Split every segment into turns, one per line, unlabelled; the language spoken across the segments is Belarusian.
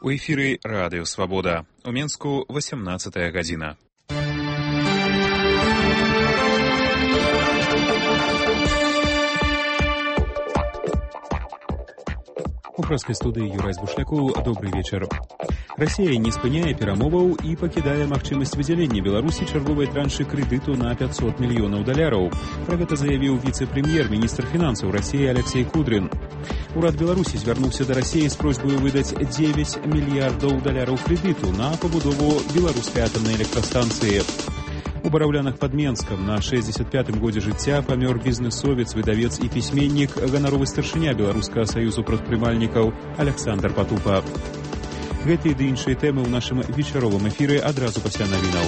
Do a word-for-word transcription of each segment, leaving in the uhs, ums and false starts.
У эфіры Радыё Свабода. У Менску восемнадцатая гадзіна. У польскай студыі Юрай Збушляку добрый вечар. Расія не спыняе перамоваў і пакідае магчымасць выдзялення Беларусі чарговай траншы крэдыту на пятьсот мільёнаў даляраў. Пра гэта заявіў віцэ-прэм'ер, міністр фінансаў Расіі Алексей Кудрин. Урад Беларусі звярнуўся да Расіі з просьбай выдаць дзевяць мільярдаў даляраў крэдыту на пабудову беларускай атамнай электрастанцыі. У Бараўлянах пад Менскам на шэсцьдзесят пятым годзе жыцця памёр бізнэсовец, выдавец і пісьменнік, ганаровы старшыня Беларускага саюзу прадпрымальнікаў Александр Патупа. Гэтыя ды іншыя тэмы ў нашым вечаровым эфіры адразу пасля навінаў.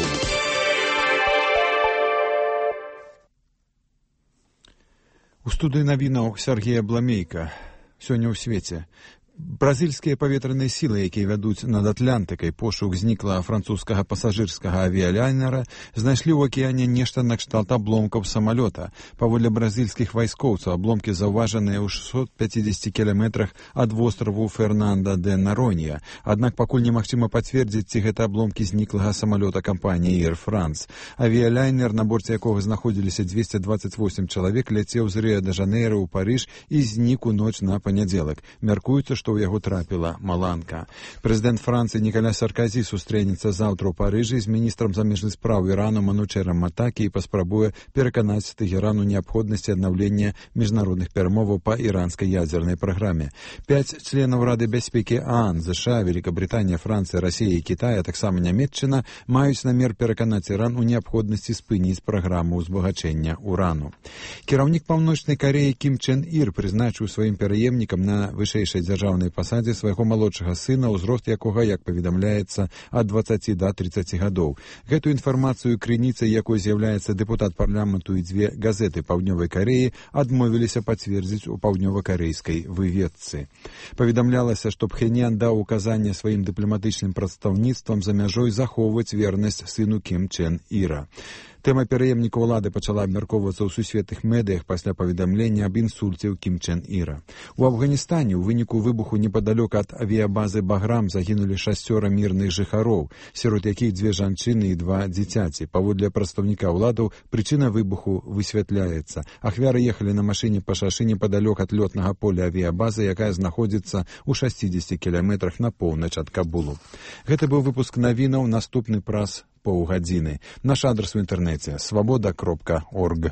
У студыі навінаў Сергея Бламейка. Сёння ў свеце. Бразільскія паветраныя сілы, якія вядуць над Атлантыкай пошук зніклага французскага пасажырскага авіялайнера, знайшлі ў акіяне нешта накшталт абломкаў самалёта. Паводле бразільскіх вайскоўцаў, абломкі заўважаныя ў шэсцьсот пяцідзесяці кіламетрах ад востраву Фернанда де Наронья. Аднак пакуль немагчыма пацвердзіць, ці гэта абломкі зніклага самалёта кампаніі Air France. Авіялайнер, на борце якога знаходзіліся дзвесце дваццаць восем чалавек, ляцеў з Рыа-дэ-Жанейра ў Парыж і знік у ноч на панядзелак. Мяркуецца, што ў яго трапіла маланка. Прэзідэнт Францыі Нікаля Сарказі сустрэнецца заўтра ў Парыжы з міністрам замежных спраў Ірану Манучэрам Матакі і паспрабуе пераканаць Тэгеран у неабходнасці аднаўлення міжнародных перамоваў па іранскай ядзернай праграме. Пяць членаў Рады бяспекі ААН, ЗША, Великабрытанія, Францыя, Расія і Кітай, а таксама Нямецчына, маюць намер пераканаць Іран у неабходнасці спыніць праграму ўзбагачэння урану. Кіраўнік Паўночнай Карэі Кім Чен Ір прызначыў сваім пераемнікам на вышэйшай дзяржаўнай пасадзе свайго малодшага сына, ўзрост якога, як паведамляецца, ад дваццаці да трыццаці гадоў. Гэтую інфармацыю крыніцай, якой з'яўляецца дэпутат парламенту, і дзве газеты Паўднёвай Карэі адмовіліся пацвердзіць у паўднёва-карэйскай выведцы. Паведамлялася, што Пхеньян даў указанне сваім дыпламатычным прадстаўніцтвам за мяжой захоўваць вернасць сыну Кім Чен Іра. Тэма пераемніка ўлады пачала абмяркоўвацца ў сусветных медыях пасля паведамлення аб інсульце ў Кім Чен Іра. У Афганістане ў выніку выбуху непадалёк ад авіябазы Баграм загінулі шасцёра мірных жыхароў, сярод якіх дзве жанчыны і два дзіцяці. Паводле прадстаўніка ўладаў, прычына выбуху высвятляецца. Ахвяры ехалі на машыне па шашы непадалёк ад лётнага поля авіябазы, якая знаходзіцца ў шасцідзесяці кіламетрах на поўнач ад Кабулу. Гэта быў выпуск навінаў, наступны праз паўгадзіны. Наш адрес у інтэрнэце свабода кропка орг.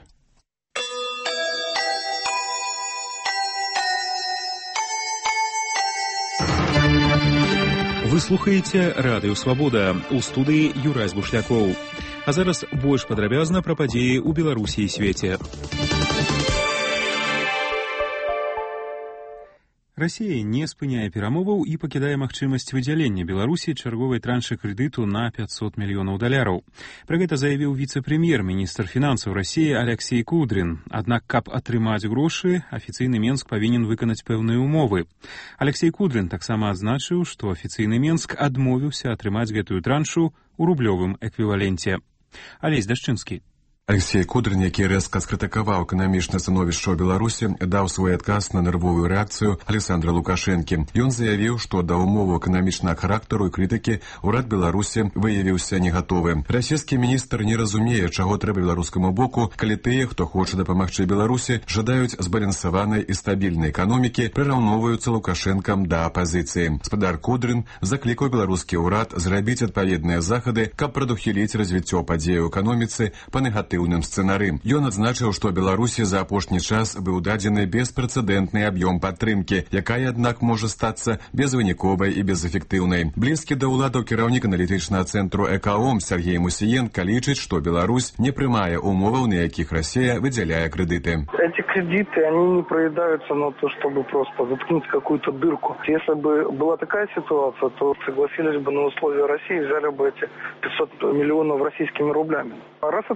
Вы слухаеце Радыё Свабода. У студыі Юрай Збушлякоў. А зараз больш падрабязна пра падзеі ў Беларусі і свеце. Расія не спыняе перамоваў і пакідае магчымасць выдзялення Беларусі чарговай траншы крэдыту на пятьсот мільёнаў даляраў. Пра гэта заявіў віцэ-прэм'ер, міністр фінансаў Расіі Алексей Кудрин. Аднак, каб атрымаць грошы, афіцыйны Менск павінен выканаць пэўныя умовы. Алексей Кудрин таксама адзначыў, што афіцыйны Менск адмовіўся атрымаць гэтую траншу ў рублёвым эквіваленце. Алесь Дашчынскі.
Алексей Кудрин, які рэзка скрытыкаваў эканамічнае становішча ў Беларусі, даў свой адказ на нервовую рэакцыю Александра Лукашэнкі. Ён заявіў, што да умоваў эканамічнага характару і крытыкі ўрад Беларусі выявіўся не гатовы. Расійскі міністр не разумее, чаго трэба беларускаму боку, калі тыя, хто хоча дапамагчы Беларусі, жадаюць збалансаванай і стабільнай эканомікі, прыраўноўваюцца Лукашэнкам да апазіцыі. Спадар Кудрин заклікаў беларускі ўрад зрабіць адпаведныя захады, каб прадухіліць развіццё падзей у эканоміцы па негатыўным сцэнары. Ён адзначыў, што Беларусі за апошні час быў дадзены беспрэцэдэнтны аб'ём падтрымкі, якая, аднак, можа стацца безвыніковай і безэфектыўнай. Блізкі да ўладаў кіраўнік аналітычнага цэнтру «Экаом» Сергей Мусіенка лічыць, што Беларусь не прымае умоваў, на якіх Россия выделяя кредиты.
Эти кредиты, они не проедаются на то, чтобы просто заткнуть какую-то дырку. Если бы была такая ситуация, то согласились бы на условия России, взяли бы эти пятьсот миллионов российскими рублями. А раз отказались,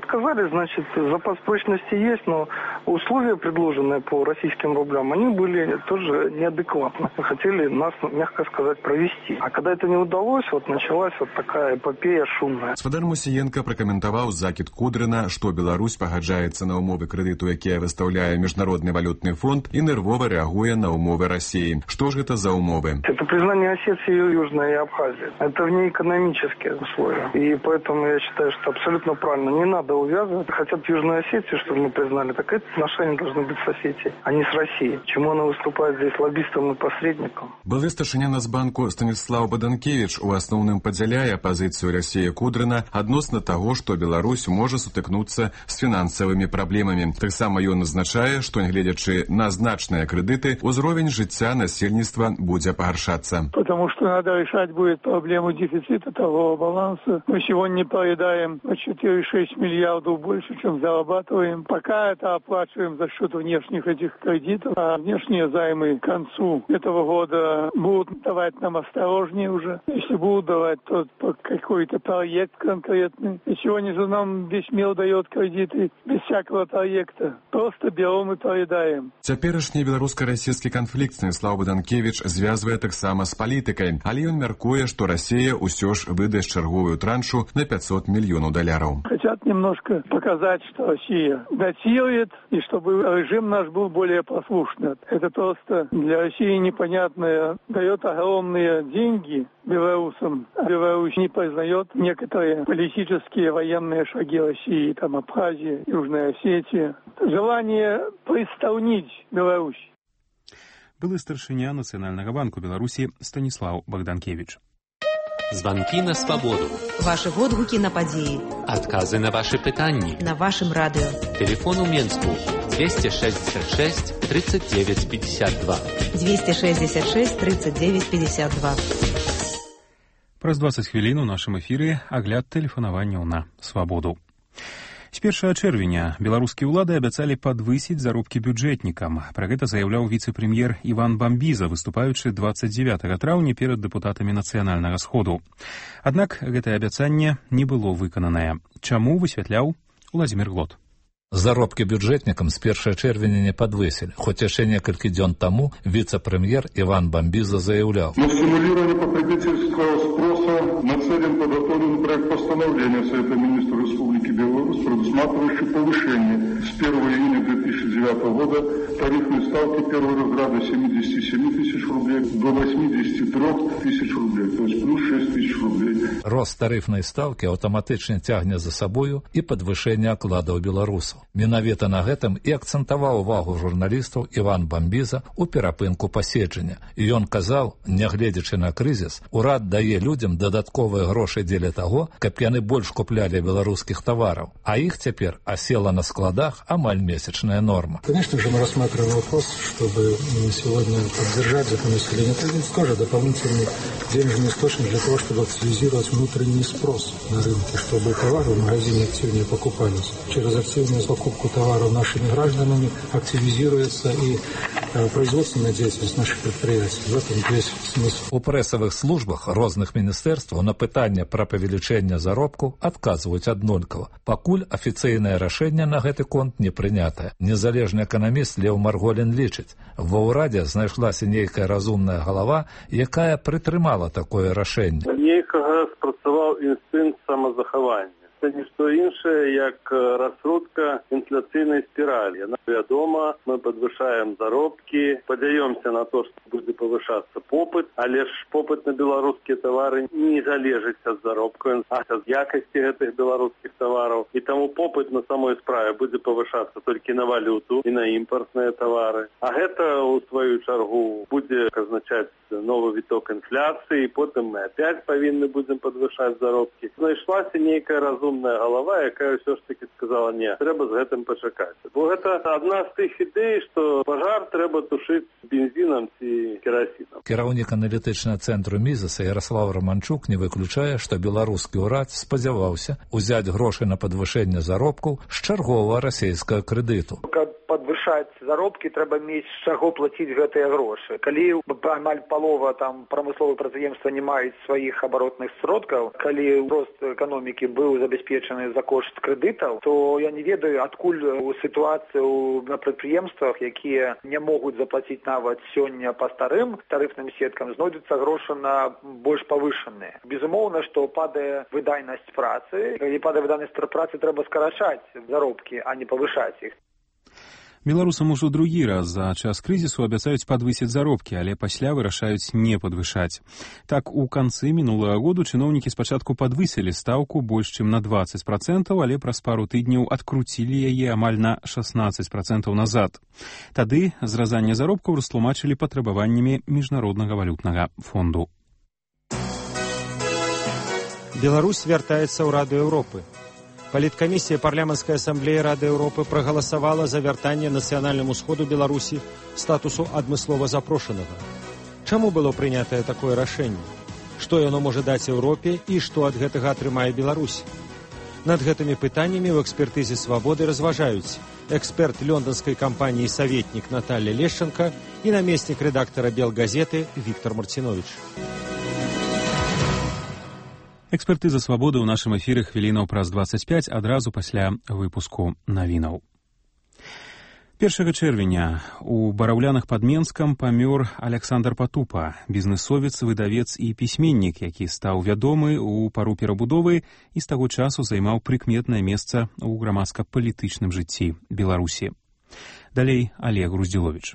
сказали, значит, запас прочности есть, но условия, предложенные по российским рублям, они были тоже неадекватны. Хотели нас, мягко сказать, провести. А когда это не удалось, вот началась вот такая эпопея шумная.
Спадар Мусієнка пракаментаваў закід Кудрына, што Беларусь пагаджаецца на ўмовы крэдыту, якія выстаўляе Міжнародны валютны фонд, і нервова рэагуе на ўмовы Расіі. Што ж гэта за ўмовы?
Это признание Осетии, Южной и Абхазии. Это внеэкономические условия. И поэтому я считаю, что абсолютно правильно. Не надо увязывать. Хотят Южную Осетию, чтобы мы признали, так эти отношения должны быть с Осетией, а не с Россией. Чему она выступает здесь лоббистом и посредником?
Былы старшыня Нацбанку Станіслаў Баданкевіч у асноўным падзяляе пазіцыю Расіі Кудрына адносна таго, што Беларусь можа сутыкнуцца з фінансавымі праблемамі. Таксама ён азначае, што, нягледзячы на значныя крэдыты, узровень жыцця насельніцтва будзе пагаршацца.
Потому что надо решать будет проблему дефицита торгового баланса. Мы сегодня поедаем на четыре шесть миллиардов больше, чем зарабатываем. Пока это оплачиваем за счет внешних этих кредитов, а внешние займы к концу этого года будут давать нам осторожнее уже. Если будут давать, то по какой-то проект конкретный. И сегодня же нам весь мир дает кредиты без всякого проекта. Просто берем и поедаем.
Цяперашні беларуска-расійскі канфлікт Станіслаў Баданкевіч звязвае таксама з палітыкай, але ён мяркуе, што Расія ўсё ж выдасць чарговую траншу на пятьсот миллионов долларов.
Хотят немножко показать, что Россия датирует, и чтобы режим наш был более послушный. Это просто для России непонятное. Дает огромные деньги белорусам. Беларусь не признает некоторые политические военные шаги России, там Абхазия, Южная Осетия. Желание представнить Беларусь.
Былы старшыня Нацыянальнага банку Беларусі Станіслаў Богданкевич.
Звонки на свободу.
Ваши водгуки на подеи.
Отказы на ваши пытанни.
На вашем радио.
Телефон у Менску двести шестьдесят шесть тридцать девять пятьдесят два.
двести шестьдесят шесть тридцать девять пятьдесят два.
Праз двадцать хвілін у нашым эфіры агляд тэлефанаванняў на свабоду. З першага чэрвеня беларускія ўлады абяцалі падвысіць заробкі бюджэтнікам. Пра гэта заяўляў віцэ-прэм'ер Іван Бамбіза, выступаючы двадцать девятого траўня перад дэпутатамі Нацыянальнага сходу. Аднак гэтае абяцанне не было выкананае. Чаму, высвятляў Уладзімір Глот.
Заробкі бюджэтнікам з першага чэрвеня не падвысілі, хоць яшчэ некалькі дзён таму віцэ-прэм'ер Иван Бамбиза заявлял.
На стимулирование потребительского спроса нацелен подготовлен проект постановления Совета министров Республики Беларусь, предусматривающий повышение с первого июня две тысячи девятого года тарифной ставки первого разряда семидесяти семи тысяч рублей до восьмидесяти трёх тысяч рублей, то есть плюс шесть тысяч рублей.
Рост тарифной ставки аўтаматычна цягне за сабою і падвышэнне акладаў беларусаў. Менавіта на гэтым і акцэнтаваў увагу журналістаў Іван Бамбіза ў перапынку паседжання. І ён казаў, нягледзячы на крызіс, урад дае людзям дадатковыя грошы дзеля таго, каб яны больш куплялі беларускіх тавараў, а іх цяпер асела на складах амаль месячная норма.
Конечно же, мы рассматриваем вопрос, чтобы сегодня поддержать законоусиление. Это тоже дополнительный денежный источник для того, чтобы активизировать внутренний спрос на рынке, чтобы товары в магазине активнее покупались. Через активную покупку товаров нашими гражданами активизируется и э, производственная деятельность наших предприятий. В этом весь смысл.
У прэсавых службах розных міністэрстваў на пытанне пра павелічэнне заробку адказваюць аднолькава. Пакуль афіцыйнае рашэнне на гэты конт не прынятае. Незалежны эканаміст Леў Марголін лічыць, ва ўрадзе знайшлася нейкая разумная галава, якая прытрымала такое рашэнне.
Нейкага спрацаваў інстынкт самазахавання. Це не што іншае, як раскрутка інфляцыйнай спіралі. Вядома, мы падвышаем заробкі, спадзяёмся на то, што будзе павышацца попыт, але ж попыт на беларускія тавары не залежыць ад заробку, а ад якасці гэтых беларускіх тавараў. І таму попыт на самой справе будзе павышацца толькі на валюту і на імпартныя тавары. А гэта, у сваю чаргу, будзе азначаць новы віток інфляцыі, і потым мы опять павінны будзем падвышаць заробкі. Знайшлася нейкая разумная галава, якая ўсё ж таки сказала, не, трэба з гэтым пачакаць. Бо гэта адна з тых ідэй, што пажар трэба тушыць бензінам ці керасінам.
Кіраўнік аналітычнага цэнтру Мізаса Ярослав Романчук не выключае, што беларускі ўрад спадзяваўся ўзяць грошы на падвышэнне заробкаў з чарговага расійскага крэдыту.
Подвышать
павышаць заробкі, трэба мець з чаго плаціць гэтыя грошы. Калі амаль палова там прамысловых прадпрыемстваў не маюць сваіх абаротных сродкаў, калі рост эканомікі быў забяспечаны за кошт крэдытаў, то я не ведаю, адкуль сітуацыю на прадпрыемствах, якія не могуць заплаціць нават сёння па старым тарыфным сеткам, знойдуцца грошы на больш павышаныя. Безумоўна, што падае выдайнасць працы, і падае выдайнасць працы трэба скарачаць заробкі, а не павышаць іх.
Беларусам ужо другі раз за час крызісу абяцаюць падвысіць заробкі, але пасля вырашаюць не падвышаць. Так, у канцы мінулага году чыноўнікі спачатку падвысілі стаўку больш чым на дваццаць працэнтаў, але праз пару тыдняў адкруцілі яе амаль на шаснаццаць працэнтаў назад. Тады зразанне заробкаў растлумачылі патрабаваннямі Міжнароднага валютнага фонду.
Беларусь вяртаецца ў Раду Еўропы. Паліткамісія парламенцкай асамблеі Рады Еўропы прагаласавала за вяртанне нацыянальнаму сходу Беларусі статусу адмыслова запрошанага. Чаму было прынятае такое рашэнне? Што яно можа даць Еўропе і што ад гэтага атрымае Беларусь? Над гэтымі пытаннямі ў экспертызе «Свабоды» разважаюць эксперт лёнданскай кампаніі «Саветнік» Наталья Лешченко і намеснік рэдактара «Белгазеты» Віктор Марціновіч.
Экспертыза «Свабоды» ў нашым эфіры хвілінаў праз дваццаць пяць адразу пасля выпуску навінаў. першага чэрвеня у Бараўлянах пад Менскам памёр Александр Патупа, бізнэсовец, выдавец і пісьменнік, які стаў вядомы ў пару перабудовы і з таго часу займаў прыкметнае месца ў грамадска-палітычным жыцці Беларусі. Далей Олег Груздзіловіч.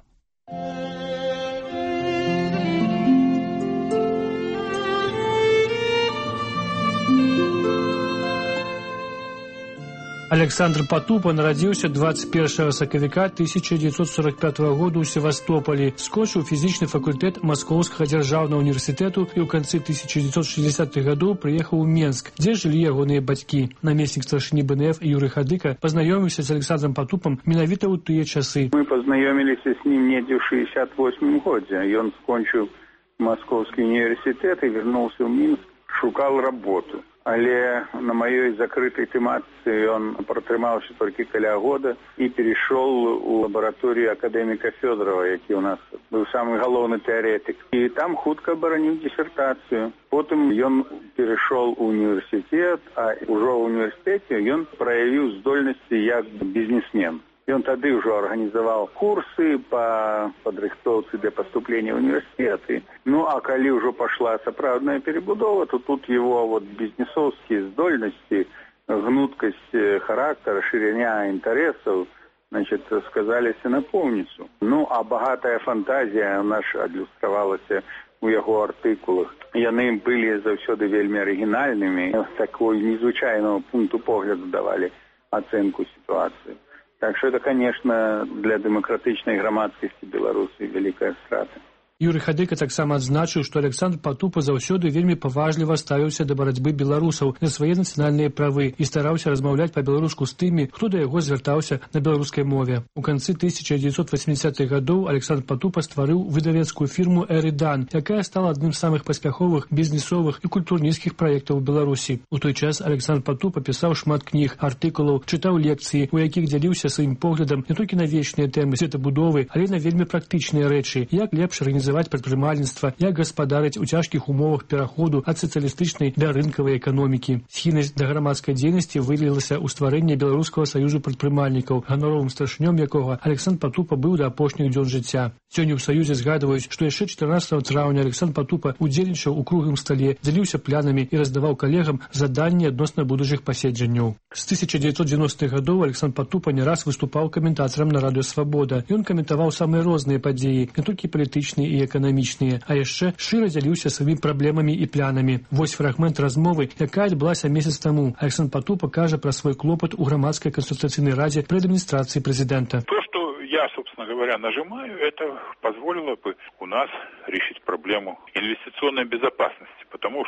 Александр Патупа нарадзіўся дваццаць першага сакавіка тысяча дзевяцьсот сорок пятага году ў Севастополі, скончыў фізічны факультэт Маскоўскага дзяржаўнага універсітэту і ў канцы тысяча дзевяцьсот шэсцідзесятых гадоў прыехаў у Менск, дзе жылі ягоныя бацькі. Намеснік старшыні бэ эн эф Юрый Хадыка пазнаёміўся з Александром Патупам менавіта ў тыя часы.
Мы пазнаёміліся з ним недзе ў шэсцьдзесят восьмым годзе. Ён скончыў Маскоўскі універсітэт і вярнуўся ў Мінск, шукаў работу. Але на маёй закрытай тэматыцы ён пратрымаўся толькі каля года і перайшоў у лабараторыю акадэміка Фёдорова, які ў нас быў самы галоўны тэарэтык. І там хутка абараніў дысертацыю. Потым ён перайшоў у універсітэт, а ўжо ў універсітэце ён праявіў здольнасці як бізнесмен. Ён тады ўжо арганізаваў курсы па падрыхтоўцы для паступлення ў універсітэты. Ну, а калі ўжо пашла сапраўдная перебудова, то тут его вот бізнесовскія здольнасці, гнуткасць характара, шырыня інтарэсаў, значит, сказаліся на поўніцу. Ну, а багатая фантазія наша адлюстравалася у яго артыкулах. Яны былі заўсёды вельмі арыгінальнымі, з такой незвычайнага пункту погляду давалі ацэнку сітуацыі. Так что это, конечно, для демократичной громадскости Беларуси великая страта.
Юрый Хадыка таксама адзначыў, што Александр Патупа заўсёды вельмі паважліва ставіўся да барацьбы беларусаў за свае нацыянальныя правы і стараўся размаўляць па-беларуску з тымі, хто да яго звяртаўся на беларускай мове. У канцы тысяча дзевяцьсот васьмідзесятых гадоў Александр Патупа стварыў выдавецкую фірму «Эридан», якая стала адным з самых паспяховых бізнесовых і культурніцкіх праектаў у Беларусі. У той час Александр Патупа пісаў шмат кніг, артыкулаў, чытаў лекцыі, у якіх дзяліўся сваім поглядам не толькі на вечныя тэмы светабудовы, але на вельмі практычныя рэчы, як лепш арганізаваць прадпрымальніцтва, як гаспадарыць у цяжкіх умовах пераходу ад сацыялістычнай да рынкавай эканомікі. Схільнасць да грамадскай дзейнасці вылілася ў стварэнне Беларускага саюзу прадпрымальнікаў, ганоровым старшынём якога Александр Патупа быў да апошніх дзён жыцця. Сёння ў саюзе згадваюць, што яшчэ чатырнаццатага траўня Александр Патупа удзельнічаў у круглым стале, дзяліўся планамі і раздаваў калегам заданні адносна будучых паседжанняў. З тысяча дзевяцьсот дзевяностых гадоў Александр Патупа не раз выступаў каментатарам на радыё «Свабода». Ён каментаваў самыя розныя падзеі, не толькі палітычныя і эканамічныя, а яшчэ шчыра дзяліўся сваімі праблемамі і планамі. Вось фрагмент размовы, якая адбылася месяц таму. Александр Патупа кажа пра свой клопат у грамадскай кансультацыйнай радзе пред адміністрацыяй прэзідэнта.
То, что я, собственно говоря, нажимаю, это позволило бы у нас решить проблему инвестиционной безопасности, потому что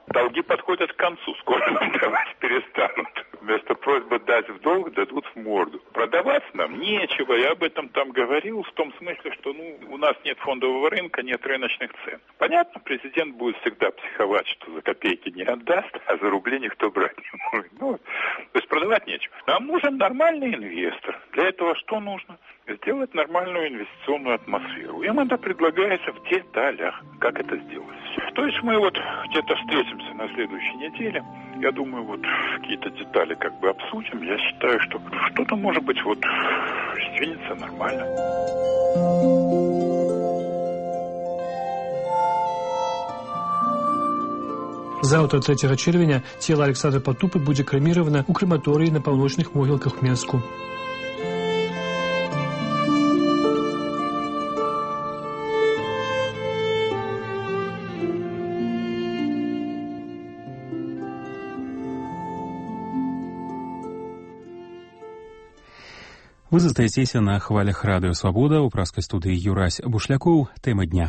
Долги подходят к концу, скоро давать перестанут. Вместо просьбы дать в долг, дадут в морду. Продавать нам нечего, я об этом там говорил, в том смысле, что ну, у нас нет фондового рынка, нет рыночных цен. Понятно, президент будет всегда психовать, что за копейки не отдаст, а за рубли никто брать не может. Ну, то есть продавать нечего. Нам нужен нормальный инвестор. Для этого что нужно? Сделать нормальную инвестиционную атмосферу. Им это предлагается в деталях, как это сделать. То есть мы вот где-то встретимся на следующей неделе. Я думаю, вот какие-то детали как бы обсудим. Я считаю, что что-то может быть вот сдвинется нормально.
Завтра, трэцяга чэрвеня, цела Александра Патупы будзе крэміравана ў крэматорыі на паўночных могілках Менску.
Вы застаецеся на хвалях радыё «Свабода», у праскай студыі Юрась Бушлякоў. Тэма дня.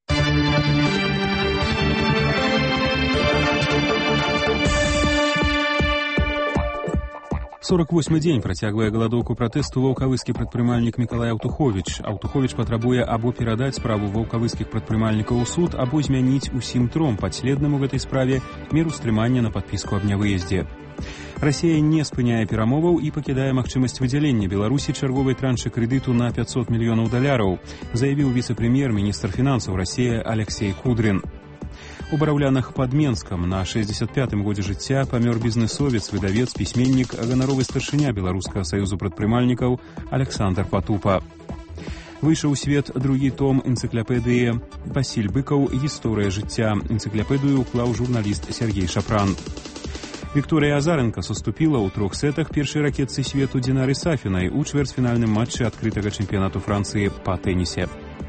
сорок восьмы дзень працягвае галадоўку пратэсту ваўкавыскі прадпрымальнік Мікалай Аўтуховіч. Аўтуховіч патрабуе або перадаць справу ваўкавыскіх прадпрымальнікаў у суд, або змяніць усім тром падследным у гэтай справе меру стрымання на падпіску аб нявыездзе. Расія не спыняе перамоваў і пакідае магчымасць выдзялення Беларусі чарговай траншы крэдыту на пятьсот мільёнаў даляраў, заявіў віцэ-прэм'ер, міністр фінансаў Расіі Алексей Кудрин. У бараўлянах пад Менскам на шэсцьдзесят пятым годзе жыцця памёр бізнэсовец, выдавец, пісьменнік, ганаровы старшыня Беларускага саюзу прадпрымальнікаў Александр Патупа. Выйшаў у свет другі том энцыклапедыі Васіль Быкаў «Гісторыя жыцця». Энцыклапедыю ўклаў журналіст Сергей Шапран. Вікторія Азаренка саступіла ў трох сетах першай ракетцы свету Динары Сафінай у чвэрцьфінальным матчы адкрытага чэмпіянату Францыі па тэнісе.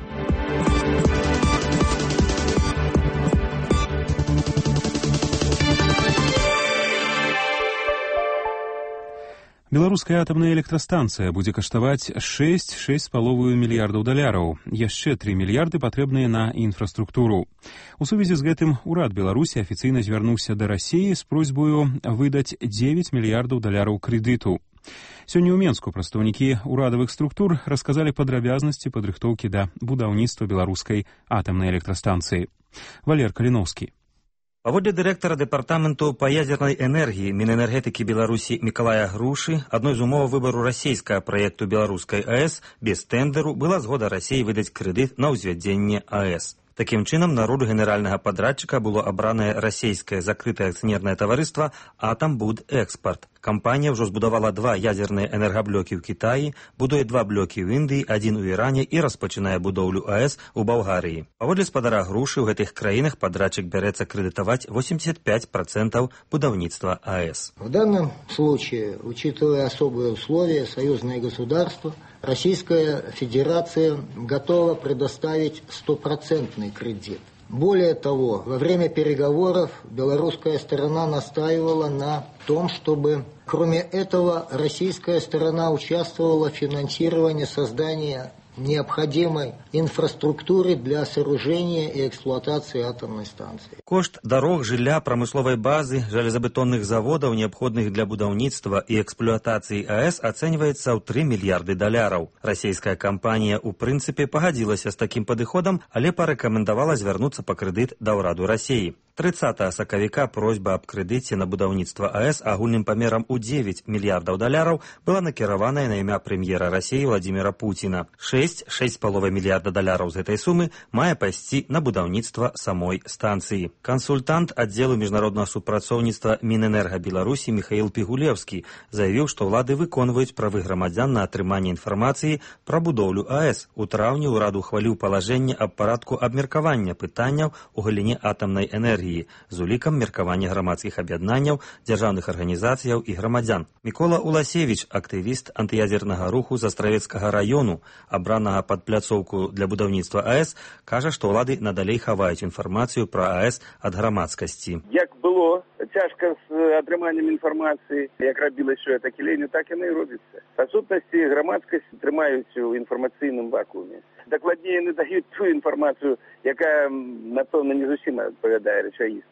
Беларуская атамная электрастанцыя будзе каштаваць шэсць шэсць з паловаю мільярдаў даляраў. Яшчэ тры мільярды патрэбныя на інфраструктуру. У сувязі з гэтым урад Беларусі афіцыйна звярнуўся да Расіі з просьбаю выдаць дзевяць мільярдаў даляраў крэдыту. Сёння ў Менску прадстаўнікі урадавых структур расказалі падрабязнасці падрыхтоўкі да будаўніцтва беларускай атамнай электрастанцыі. Валер Каліноўскі.
Паводле дырэктара дэпартаменту па ядзернай энергіі Мінэнергетыкі Беларусі Мікалая Грушы, адной з умоў выбару расійскага праекту беларускай АЭС без тэндэру была згода Расіі выдаць крэдыт на ўзвядзенне АЭС. Такім чынам, на ролю генеральнага падрадчыка было абранае расійскае закрытае акцыянернае таварыства «Атамбудэкспарт». Кампанія ўжо збудавала два ядзерныя энергаблокі ў Кітаі, будуе два блокі ў Індыі, адзін у Іране і распачынае будоўлю АЭС у Балгарыі. Паводле спадара Грушы, ў гэтых краінах падрадчык бярэцца крэдытаваць восемьдесят пять процентов будаўніцтва АЭС.
В данном случае, учитывая особые условия, союзное государство, Российская Федерация готова предоставить стопроцентный кредит. Более того, во время переговоров белорусская сторона настаивала на том, чтобы, кроме этого, российская сторона участвовала в финансировании создания необходимой инфраструктуры для сооружения и эксплуатации атомной станции.
Кошт дарог, жылля, прамысловай базы, жалезабетонных заводаў, неабходных для будаўніцтва і эксплуатацыі АЭС, ацэньваецца ў тры мільярды даляраў. Расійская кампанія, у прынцыпе, пагадзілася з такім падыходам, але парэкамендавала звярнуцца па крэдыт да ўраду Расіі. трыццатага сакавіка просьба аб крэдыце на будаўніцтва АЭС агульным памерам у дзевяць мільярдаў даляраў была накіраваная на імя прэм'ера Расіі Владзіміра Пуціна. шэсць шэсць з паловай мільярда даляраў з гэтай сумы мае пайсці на будаўніцтва самой станцыі. Кансультант аддзелу міжнароднага супрацоўніцтва Мінэнерга Беларусі Міхаіл Пігулевскі заявіў, што ўлады выконваюць правы грамадзян на атрыманне інфармацыі пра будоўлю АЭС. У траўні ўрад ухваліў палажэнне аб парадку абмеркавання пытанняў у галіне атамнай энергіі з улікам меркавання грамадскіх аб'яднанняў, дзяржаўных арганізацыяў і грамадзян. Мікола Уласевіч, актывіст антыядзернага руху з Астравецкага раёну, абранага пад пляцоўку для будаўніцтва АЭС, кажа, што ўлады надалей хаваюць інфармацыю пра АЭС ад грамадскасці.
Як было цяжка з атрыманнем інфармацыі, як рабілася так і лені, так яно і робіцца. Па сутнасці грамадскасць трымаюць у інфармацыйным вакууме. Дакладней, яны даюць ту інфармацыю, якая, напэўна, не зусім адпавядае рэчаіснасці.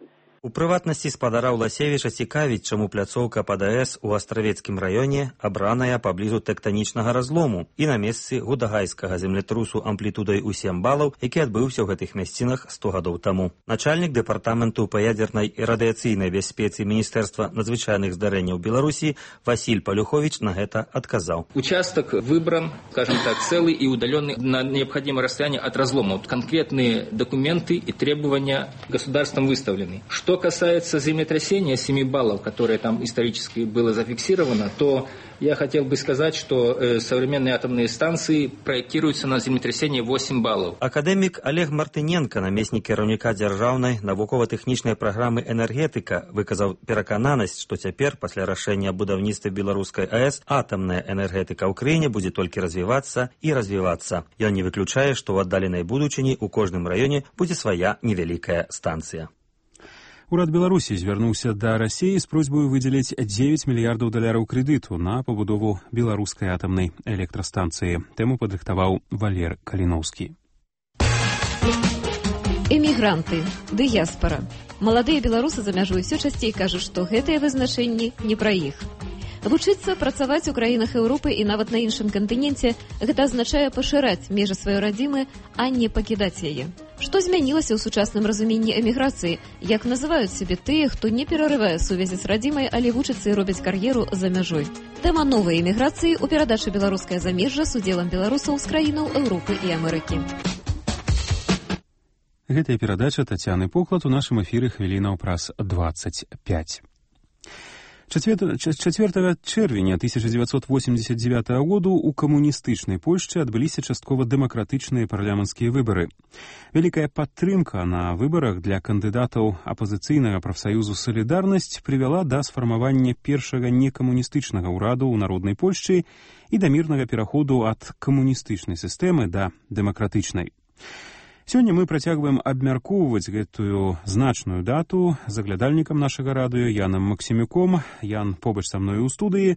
У прыватнасці спадара Ўласевіча цікавіць, чаму пляцоўка пад АЭС у Астравецкім раёне абраная паблізу тэктанічнага разлому і на месцы гудагайскага землетрусу амплітудай у сем балаў, які адбыўся ў гэтых мясцінах сто гадоў таму. Начальнік дэпартаменту па ядзернай і радыяцыйнай бяспецы Міністэрства надзвычайных здарэнняў Беларусі Васіль Палюхович на гэта адказаў.
Участок выбран, скажем так, целый и удаленный на необходимое расстояние от разлома. Вот конкретные документы и требования государством выставлены. Что касается землетрясения семи баллов, которое там исторически было зафиксировано, то я хотел бы сказать, что э, современные атомные станции проектируются на землетрясение восемь баллов.
Акадэмік Олег Мартыненко, намеснік кіраўніка дзяржаўнай навукова-тэхнічнай праграмы «Энергетыка», выказаў перакананасць, што цяпер, пасля рашэння аб будаўніцтве беларускай АЭС, атамная энергетыка ў краіне будзе толькі развівацца і развівацца. Ён не выключае, што ў аддаленай будучыні ў кожным раёне будзе свая невялікая станцыя.
Урад Беларусі звярнуўся да Расіі з просьбаю выдзеліць дзевяць мільярдаў даляраў крэдыту на пабудову беларускай атамнай электрастанцыі. Тэму падрыхтаваў Валер Каліноўскі.
Эмігранты, дыяспара. Маладыя беларусы за мяжой ўсё часцей кажуць, што гэтыя вызначэнні не пра іх. Вучыцца, працаваць у краінах Еўропы і нават на іншым кантыненце гэта азначае пашыраць межы сваёй радзімы, а не пакідаць яе. Што змянілася ў сучасным разуменні эміграцыі? Як называюць сябе тыя, хто не перарывае сувязі з радзімай, але вучыцца і робяць кар'еру за мяжой? Тэма новай эміграцыі ў перадачы «Беларускае замежжа» з удзелам беларусаў з краінаў Еўропы і Амерыкі.
Гэтая перадача Тацяны Поклад у нашым эфіры хвілінаў праз дваццаць пяць. чацвёртага чэрвеня тысяча дзевяцьсот восемьдесят девятого году у камуністычнай Польшчы адбыліся часткова дэмакратычныя парламенцкія выбары. Вялікая падтрымка на выбарах для кандыдатаў апазіцыйнага прафсаюзу «Салідарнасць» прывяла да сфармавання першага некамуністычнага ўраду ў народнай Польшчы і да мірнага пераходу ад камуністычнай сістэмы да дэмакратычнай. Сёння мы працягваем абмяркоўваць гэтую значную дату з аглядальнікам нашага радыё Янам Максімюком. Ян побач са мной у студыі.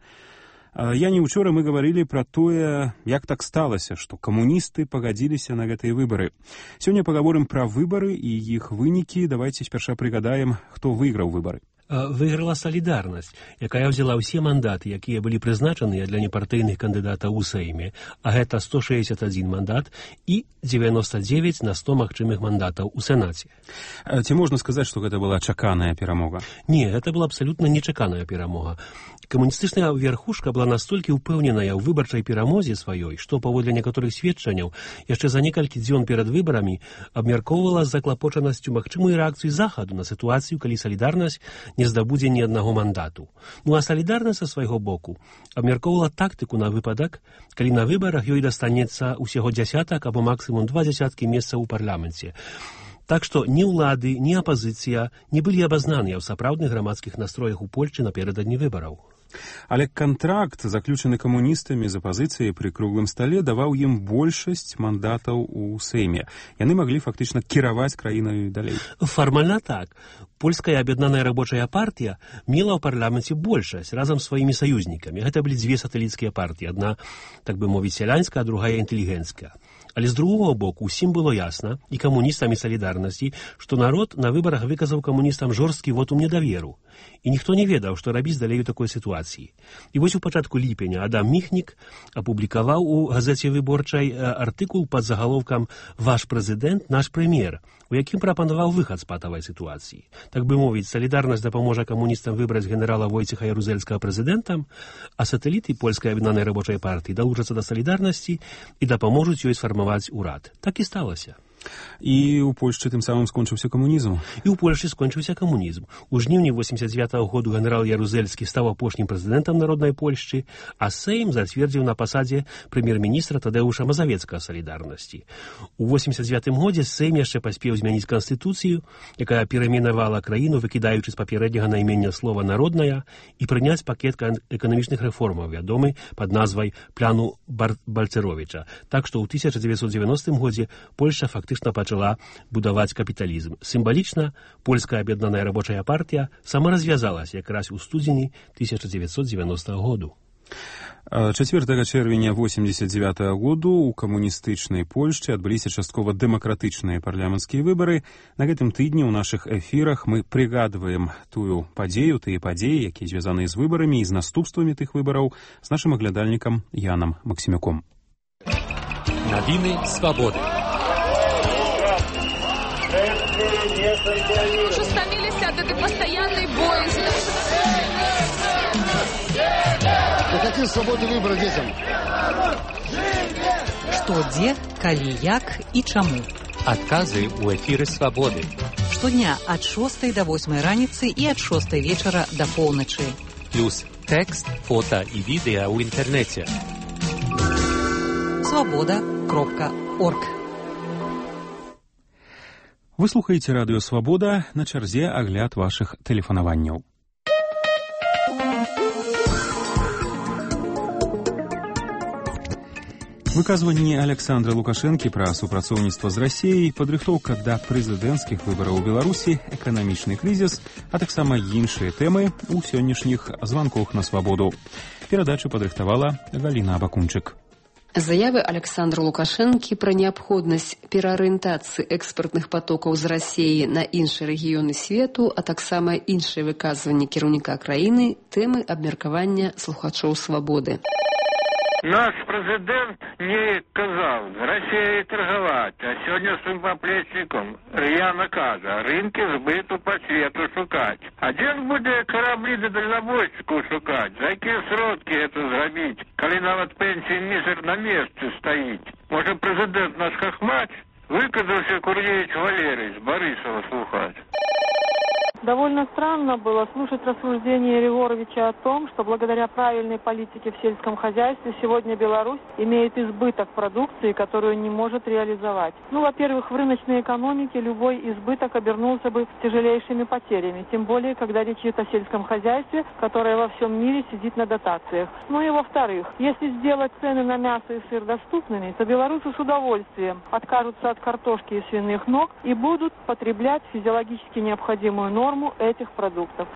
Яне, учора мы гаварылі пра тое, як так сталася, што камуністы пагадзіліся на гэтыя выбары. Сёння пагаворым пра выбары і іх вынікі. Давайце спярша прыгадаем, хто выйграў выбары.
Выйграла «Салідарнасць», якая ўзяла ўсе мандаты, якія былі прызначаныя для непартыйных кандыдатаў у Сейме, а гэта сто шэсцьдзесят адзін мандат і дзевяносто девять на сто магчымых мандатаў у Сенаце.
Ці можна сказаць, што гэта была чаканая перамога?
Не, гэта была абсалютна нечаканая перамога. Камуністычная верхушка была настолькі ўпэўненая ў выбарчай перамозе сваёй, што, паводле некаторых сведчанняў, яшчэ за некалькі дзён перад выбарамі абмяркоўвала з заклапочанасцю магчымую рэакцыю Захаду на сітуацыю, калі «Салідарнасць» не здабудзе ні аднаго мандату. Ну а «Салідарнасць» са свайго боку абмяркоўвала тактыку на выпадак, калі на выбарах ёй дастанецца ўсяго дзясятак або максімум два дзясяткі месцаў у парламенце. Так што ні ўлады, ні апазіцыя не былі абазнаныя ў сапраўдных грамадскіх настроях у Польшчы напярэдадні выбараў.
Але кантракт, заключаны камуністамі з апазіцыяй пры круглым стале, даваў ім большасць мандатаў у Сейме. Яны маглі фактычна кіраваць краінай далей.
Фармальна так. Польская аб'яднаная рабочая партія мела ў парламенце большасць разам з сваімі саюзнікамі. Гэта былі дзве сатэліцкія партыі. Адна, так бы мовіць, сялянская, а другая інтэлігенцкая. Але з другого боку усім было ясна, і камуністам, і «Салідарнасці», што народ на выбарах выказаў камуністам жорсткі вотум недаверу. І ніхто не ведаў, што рабіць далей у такой сітуацыі. І вось у пачатку ліпеня Адам Міхнік апублікаваў у газеце «Выборчай» артыкул пад загалоўкам «Ваш прэзідэнт, наш прэм'ер», у якім прапанаваў выхад з патавай сітуацыі. Так бы мовіць, «Салідарнасць» дапаможа камуністам выбраць генерала Войцеха Ярузельскага прэзідэнтам, а сатэліты польскай аб'яднанай рабочай партыі далучацца да «Салідарнасці» і дапаможуць ёй сфармаваць урад. Так і сталася.
І ў Польшчы тым самым скончыўся камунізм.
І ў Польшчы скончыўся камунізм. У жніўні восемьдесят девятого году генерал Ярузельскі стаў апошнім прэзідэнтам народнай Польшчы, а Сейм зацвердзіў на пасадзе прэм'ер-міністра Тадэуша Мазавецкага «Салідарнасці». У восемьдесят девятым годзе Сейм яшчэ паспеў змяніць канстытуцыю, якая перайменавала краіну, выкідаючы з папярэдняга наймення слова «народная», і прыняць пакет эканамічных рэформаў, вядомы пад назвай «Пляну Бальцеровіча». Так што ў тысяча дзевяцьсот девяностым годзе Польшча фактычна пачала будаваць капіталізм. Сімвалічна польская аб'яднаная рабочая партія сама развязалася якраз у студзені тысяча дзевяцьсот девяностого году.
чацвёртага чэрвеня восемьдесят девятого году у камуністычнай Польшчы адбыліся часткова дэмакратычныя парламенцкія выбары. На гэтым тыдні ў нашых эфірах мы прыгадваем тую падзею, тыя падзеі, якія звязаныя з выбарамі і з наступствамі тых выбараў, з нашым аглядальнікам Янам Максімюком.
Навіны свабоды.
Уже стомились от этой постоянной боязни.
Какие свободы выбора детям?
Што, дзе, калі, як і чаму.
Адказы ў эфіры свабоды.
Штодня ад шостай да восьмай раніцы і ад шостай вечара да поўначы.
Плюс тэкст, фота і відэа ў інтэрнэце.
свобода кропка орг.
Вы слухаеце радыё «Свабода», на чарзе агляд вашых тэлефанаванняў. Выказванні Александра Лукашэнкі пра супрацоўніцтва з Расіяй, падрыхтоўка да прэзідэнцкіх выбараў у Беларусі, эканамічны крызіс, а таксама іншыя тэмы ў сённяшніх званках на свабоду. Перадачу падрыхтавала Галіна Абакунчык.
Заявы Александра Лукашэнкі пра неабходнасць пераарыентацыі экспартных потокаў з Расіі на іншыя рэгіёны свету, а таксама іншыя выказванні кіраўніка краіны, тэмы абмеркавання слухачоў свабоды.
Наш президент не казав з Росією торгувати, а сьогодні своїм поплечником рьяно каже, ринки збиту по світу шукати. А де ж буде кораблі для дальнобойщиків шукати? За які сродки це зробити, коли навіть пенсій мізер на місці стоїть? Може президент наш хохмач? Выказался Курьевич Валерий с Борисова слухать.
Довольно странно было слушать рассуждения Егоровича о том, что благодаря правильной политике в сельском хозяйстве сегодня Беларусь имеет избыток продукции, которую не может реализовать. Ну, во-первых, в рыночной экономике любой избыток обернулся бы тяжелейшими потерями, тем более, когда речь идет о сельском хозяйстве, которое во всем мире сидит на дотациях. Ну и во-вторых, если сделать цены на мясо и сыр доступными, то белорусы с удовольствием откажутся от картошки и свиных ног и будут потреблять физиологически необходимую норму этих продуктов.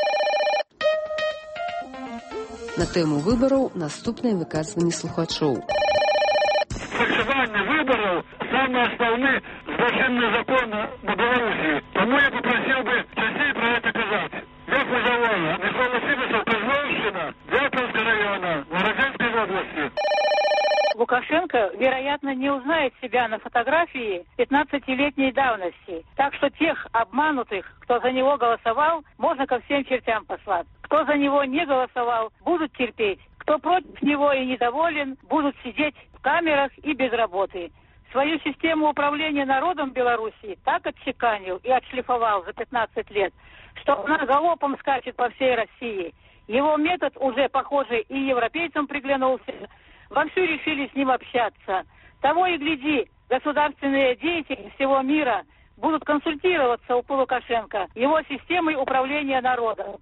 На тему выборов наступное выказывание слухачоў.
Фальшивание выборов – самый основный злочинный закон на Беларуси. Тому я попросил бы чаще про это сказать. Я Кузовая, Михаил Васильевич, Козловщина, Дятловского района, Воронежской области.
Лукашенко, вероятно, не узнает себя на фотографии пятнадцатилетней давности. Так что тех обманутых, кто за него голосовал, можно ко всем чертям послать. Кто за него не голосовал, будут терпеть. Кто против него и недоволен, будут сидеть в камерах и без работы. Свою систему управления народом Беларуси так отчеканил и отшлифовал за пятнадцать лет, что она галопом скачет по всей России. Его метод уже, похоже, и европейцам приглянулся. Вовсю решили с ним общаться. Того и гляди, государственные деятели всего мира будут консультироваться у Лукашенко его системой управления народом.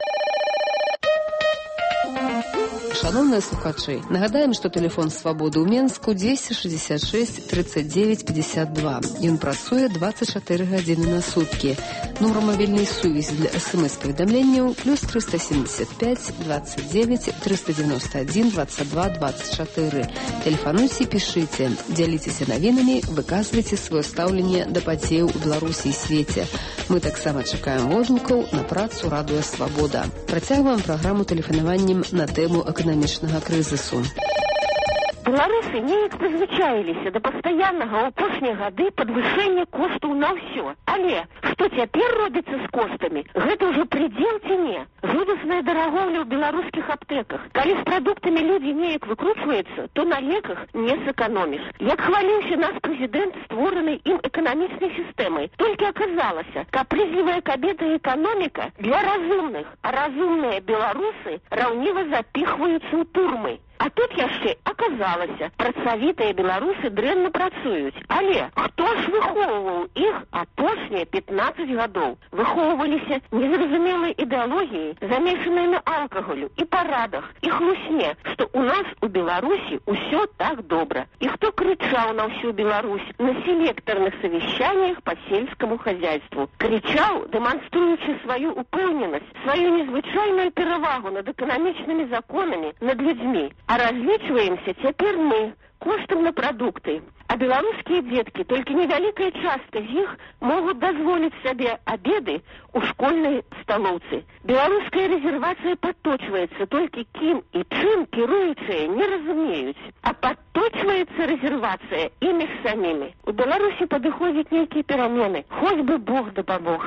Шановные слухачи, нагадаем, что телефон свободы ў Менску двести шестьдесят шесть тридцать девять пятьдесят два. Ён працуе двадцать четыре гадзіны на сутки. Нумар мобильной сувязі для смс-паведамленняў плюс триста семьдесят пять двадцать девять триста девяносто один двадцать два двадцать четыре. Телефонуйте, пишите, дзяліцеся навінамі, выказвайце свое стаўленне да падзеяў у Беларусі і свеце. Мы таксама чакаем водгукаў на працу радыё «Свабода». Працягваем праграму тэлефанаваннем на тэму эканамічнага крызісу.
Беларусы неяк прызвычаіліся да пастаяннага ў апошнія гады падвышэння коштаў на ўсё. Але што цяпер робіцца з коштамі? Гэта ўжо прыдзел ці не? Жудасная дарагоўля ў беларускіх аптэках. Калі з прадуктамі людзі неяк выкручваюцца, то на леках не сэканоміш. Як хваліўся наш прэзідэнт створанай ім эканамічнай сістэмай, толькі аказалася, капрызлівая кабета і эканоміка для разумных, а разумныя беларусы раўніва запіхваюцца ў турмы. А тут яшчэ аказалася, працавітыя беларусы дрэнна працуюць. Але хто ж выхоўваў іх апошнія пятнаццаць гадоў? Выхоўваліся незразумелай ідэалогіяй, замешанай на алкаголю і парадах, і хлусне, што у нас у Беларусі ўсё так добра. І хто крычаў на всю Беларусь на селекторных совещаниях по сельскому хозяйству? Кричал, демонструючи свою упевненность, свою незвычайную перевагу над экономичными законами, над людьми. А различиваемся теперь мы коштом на продукты. А белорусские детки, только невеликая частка из них могут дозволить себе обеды у школьной столовцы. Белорусская резервация подточивается, только кем и чем кирующие не разумеют. А подточивается резервация ими самими. У Беларуси подходят некие перемены. Хоть бы Бог да помог.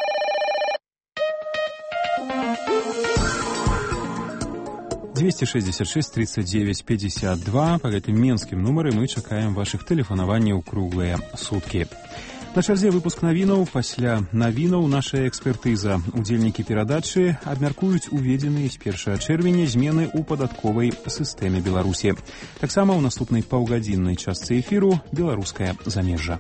двести шестьдесят шесть тридцать девять пятьдесят два. По гэтым менскім нумары мы чакаем вашых тэлефанаванняў круглыя суткі. На чарзе выпуск навінаў. Пасля навінаў наша экспертыза. Удзельнікі перадачы абмяркуюць уведзеныя з першага чэрвеня змены ў падатковай сістэме Беларусі. Таксама ў наступнай паўгадзіннай частцы эфіру беларускае замежжа.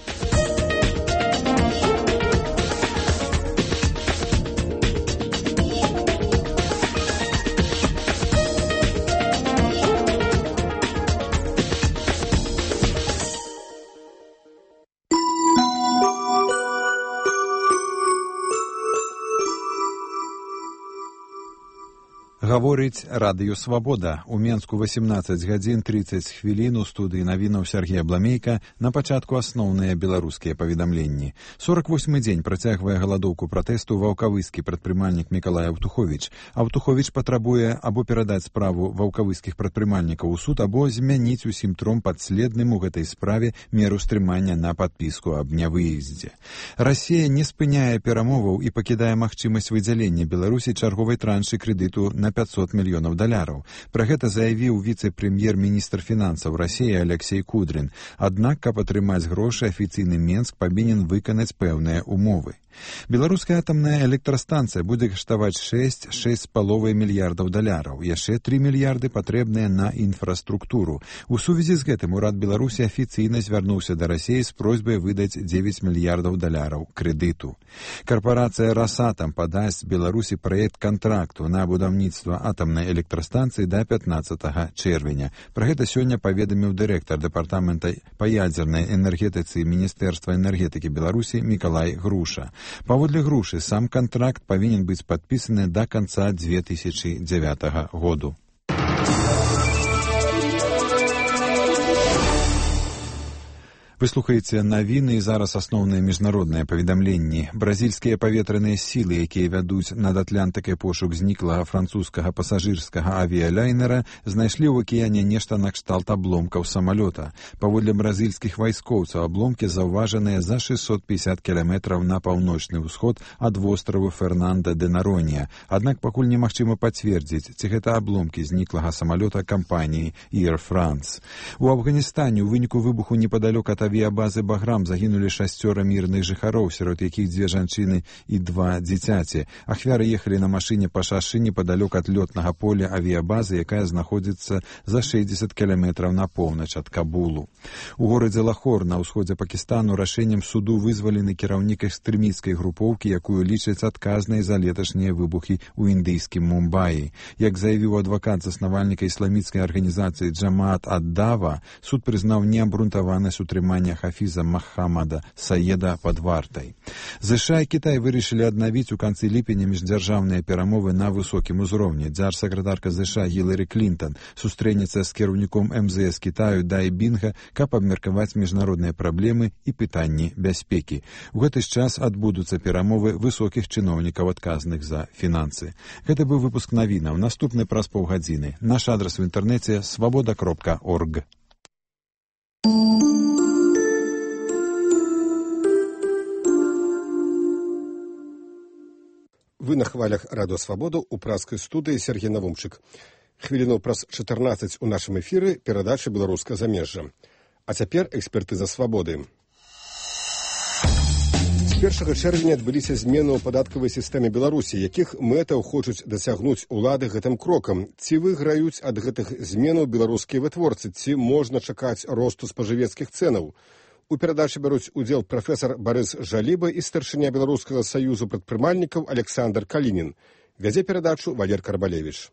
Гаворыць радыё «Свабода». У Менску восемнадцать гадзін тридцать хвілін у студыі навінаў Сергей Абламейка. На пачатку асноўныя беларускія паведамленні. сорок восьмы дзень працягвае галадоўку пратэсту ваўкавыскі прадпрымальнік Мікалай Аўтуховіч. Аўтуховіч патрабуе або перадаць справу ваўкавыскіх прадпрымальнікаў у суд, або змяніць усім тром падследным у гэтай справе меру стрымання на падпіску аб нявыездзе. Расія не спыняе перамоваў і пакідае магчымасць выдзялення Беларусі чарговай траншы крэдыту на пятьсот мільёнаў даляраў. Пра гэта заявіў віцэ-прэм'ер-міністр фінансаў Расіі Алексей Кудрин. Аднак, каб атрымаць грошы, афіцыйны Менск павінен выканаць пэўныя умовы. Беларуская атамная электрастанцыя будзе каштаваць шэсць шэсць з паловай мільярдаў даляраў. Яшчэ тры мільярды патрэбныя на інфраструктуру. У сувязі з гэтым урад Беларусі афіцыйна звярнуўся да Расіі з просьбай выдаць дзевяць мільярдаў даляраў крэдыту. Карпорацыя «Росатом» падасць Беларусі праект кантракту на будаўніцтва атамнай электрастанцыі да пятнаццатага чэрвеня. Пра гэта сёння паведаміў дырэктар дэпартамента па ядзернай энергетыцы Міністэрства энергетыкі Беларусі Мікалай Груша. Паводле Грушы, сам кантракт павінен быць падпісаны да канца две тысячи дзевятага году. Вы слухаеце навіны і зараз асноўныя міжнародныя паведамленні. Бразільскія паветраныя сілы, якія вядуць над Атлантыкай пошук зніклага французскага пасажырскага авіялайнера, знайшлі ў акіяне нешта накшталт абломкаў самалёта. Паводле бразільскіх вайскоўцаў, абломкі заўважаныя за шэсцьсот пятьдесят кіламетраў на паўночны ўсход ад востраву Фернанда де Наронья. Аднак пакуль немагчыма пацвердзіць, ці гэта абломкі зніклага самалёта кампаніі Air France. У Афганістане ў выніку выбуху непадалёк ад авіябазы «Баграм» загінулі шасцёра мірных жыхароў, сярод якіх дзве жанчыны і два дзіцяці. Ахвяры ехалі на машыне па шашы непадалёк ад лётнага поля авіябазы, якая знаходзіцца за шэсцьдзесят кіламетраў на поўнач ад Кабулу. У горадзе Лахор на ўсходзе Пакістану рашэннем суду вызвалены кіраўнік экстрэмісцкай групоўкі, якую лічаць адказнай за леташнія выбухі ў індыйскім Мумбаі. Як заявіў адвакат заснавальніка ісламіцкай арганізацыі Джамаат ад-Дава, суд прызнаў неабрунтаванасць утрымання Хафіза Махамада Саеда пад вартай. ЗША і Кітай вырашылі аднавіць у канцы ліпеня міждзяржаўныя перамовы на высокім узроўні. Дзярж-сакратарка ЗША Гіларі Клінтон сустрэнецца з кіраўніком эм зэ эс Кітаю Дай Бінга, каб абмеркаваць міжнародныя праблемы і пытанні бяспекі. У гэты ж час адбудуцца перамовы высокіх чыноўнікаў, адказных за фінансы. Гэта быў выпуск навінаў. Наступны праз паўгадзіны. Наш адрас в інтэрнэце свабода кропка орг.
Вы на хвалях радыё «Свабоду» у праскай студыі Сергей Навумчык. Хвіліну праз чатырнаццаць у нашым эфіры перадача «Беларускае замежжа». А цяпер экспертыза «Свабоды». першага чэрвеня адбыліся змены ў падаткавай сістэме Беларусі, якіх мэтаў хочуць дасягнуць улады гэтым крокам. Ці выйграюць ад гэтых зменаў беларускія вытворцы, ці можна чакаць росту спажывецкіх цэнаў? У перадачы бяруць удзел прафесар Барыс Жаліба і старшыня Беларускага саюзу прадпрымальнікаў Александр Калінін. Вядзе перадачу Валер Карбалевіч.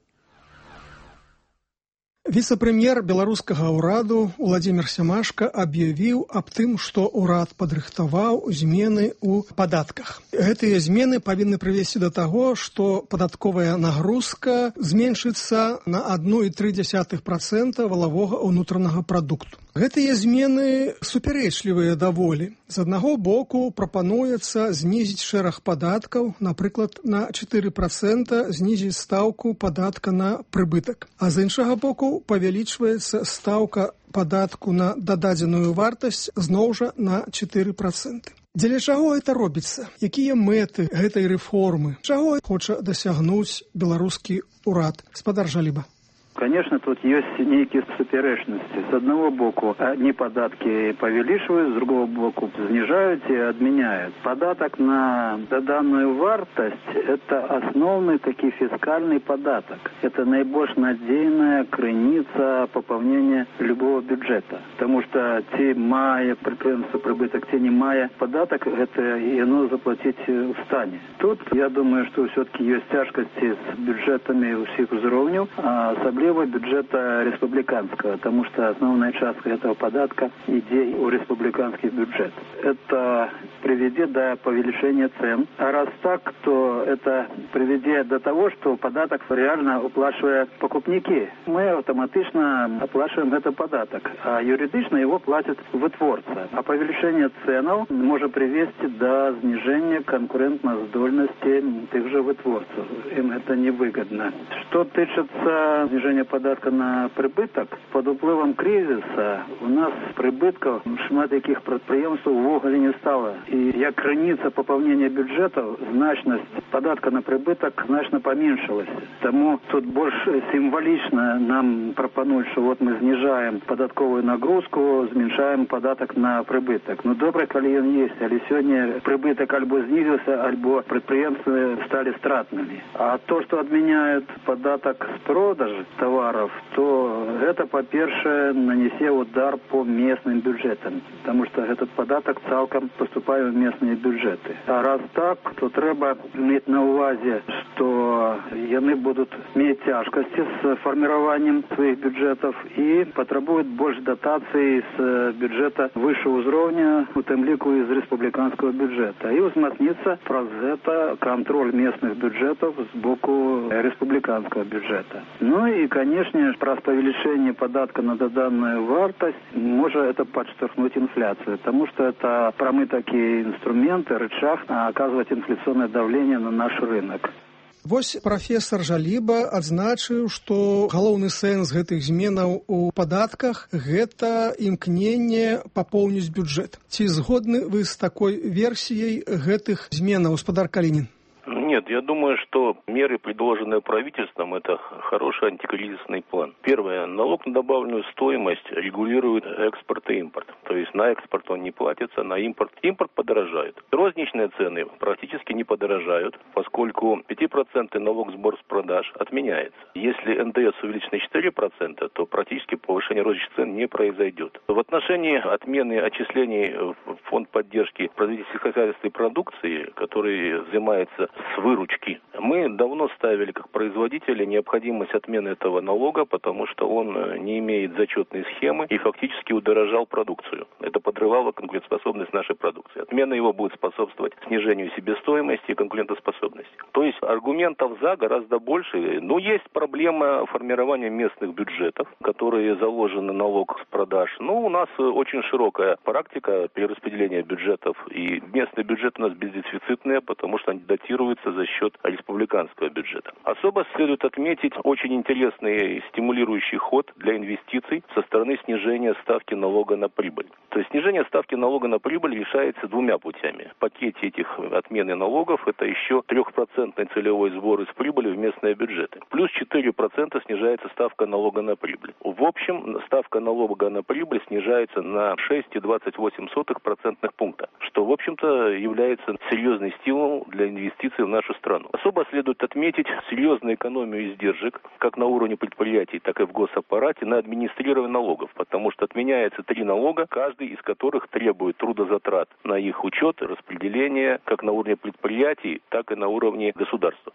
Віцэ-прэм'ер беларускага ўраду Уладзімір Сямашка аб'явіў аб тым, што ўрад падрыхтаваў змены ў падатках. Гэтыя змены павінны прывесці да таго, што падатковая нагрузка зменшыцца на адну і тры дзесятых працэнта валавога ўнутранага прадукту. Гэтыя змены супярэчлівыя даволі. З аднаго боку прапануецца знізіць шэраг падаткаў, напрыклад, на чатыры працэнта знізіць стаўку падатка на прыбытак. А з іншага боку павялічваецца стаўка падатку на дададзеную вартасць зноў жа на чатыры працэнты. Дзеля чаго гэта робіцца? Якія мэты гэтай рэформы? Чаго хоча дасягнуць беларускі ўрад? Спадар Жаліба.
Конечно, тут есть некие суперечности. С одного боку, одни податки повеличивают, с другого боку снижают и отменяют. Податок на доданную вартость – это основный такой фискальный податок. Это наибольш надежная крыница пополнения любого бюджета. Потому что те мая предприемство прибыток, те не мая податок, это и оно заплатить в стане. Тут, я думаю, что все-таки есть тяжкости с бюджетами у всех уровней, особенно бюджета республиканского, потому что основная часть этого податка идет у республиканский бюджет. Это приведет до повышения цен. А раз так, то это приведет до того, что податок реально уплачивают покупники. Мы автоматично оплачиваем этот податок, а юридично его платит вытворца. А повышение цен может привести до снижения конкурентоспособности тех же вытворцев. Им это невыгодно. Что тычется снижения податка на прибыток, под уплывом кризиса у нас прибытков шмат яких предприемств ввогуле не стало. И як граница пополнения бюджета, значность податка на прибыток значно поменьшилась. Тому тут больше символично нам пропонуют, что вот мы снижаем податковую нагрузку, зменшаем податок на прибыток. Ну, добре, коли он есть. Але сегодня прибыток альбо снизился, альбо предприемства стали стратными. А то, что отменяют податок с продажи товаров, то это, по-перше, нанесе удар по местным бюджетам, потому что этот податок цалком поступает в местные бюджеты. А раз так, то треба иметь на увазе, что они будут иметь тяжкости с формированием своих бюджетов и потребуют больше дотаций с бюджета высшего уровня, у тем лику из республиканского бюджета. И узмацнится про это контроль местных бюджетов с боку республиканского бюджета. Ну и, конечно, про повеличение податка на доданную вартость может это подштовхнуть инфляцию, потому что это промы такие инструменты, рычаг оказывать инфляционное давление на наш рынок.
Вось прафесар Жаліба адзначыў, што галоўны сэнс гэтых зменаў у падатках – гэта імкненне папоўніць бюджэт. Ці згодны вы з такой версіяй гэтых зменаў, спадар Калінін?
Нет, я думаю, что меры, предложенные правительством, это хороший антикризисный план. Первое. Налог на добавленную стоимость регулирует экспорт и импорт. То есть на экспорт он не платится, на импорт. Импорт подорожает. Розничные цены практически не подорожают, поскольку пятипроцентный налог сбор с продаж отменяется. Если эн дэ эс увеличен на четыре процента, то практически повышение розничных цен не произойдет. В отношении отмены отчислений в фонд поддержки производителей сельскохозяйственной продукции, который занимается с выручки, мы давно ставили как производители необходимость отмены этого налога, потому что он не имеет зачетной схемы и фактически удорожал продукцию. Это подрывало конкурентоспособность нашей продукции. Отмена его будет способствовать снижению себестоимости и конкурентоспособности. То есть аргументов за гораздо больше. Но есть проблема формирования местных бюджетов, которые заложены налог с продаж. Ну, у нас очень широкая практика перераспределения бюджетов. И местные бюджеты у нас бездефицитные, потому что они датируются финансируется за счет республиканского бюджета. Особо следует отметить очень интересный стимулирующий ход для инвестиций со стороны снижения ставки налога на прибыль. То есть снижение ставки налога на прибыль решается двумя путями. В пакете этих отмены налогов это еще трехпроцентный целевой сбор из прибыли в местные бюджеты. Плюс четыре процента снижается ставка налога на прибыль. В общем, ставка налога на прибыль снижается на шесть целых двадцать восемь сотых процентных пункта, что, в общем-то, является серьезный стимул для инвестиций в нашу страну. Особо следует отметить серьезную экономию издержек, как на уровне предприятий, так и в госаппарате, на администрирование налогов, потому что отменяется три налога, каждый из которых требует трудозатрат на их учет, распределение, как на уровне предприятий, так и на уровне государства.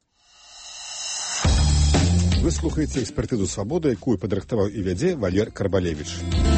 Вы слухаеце экспертизу «Свобода», якую падрыхтаваў і вядзе Валер Карбалевич.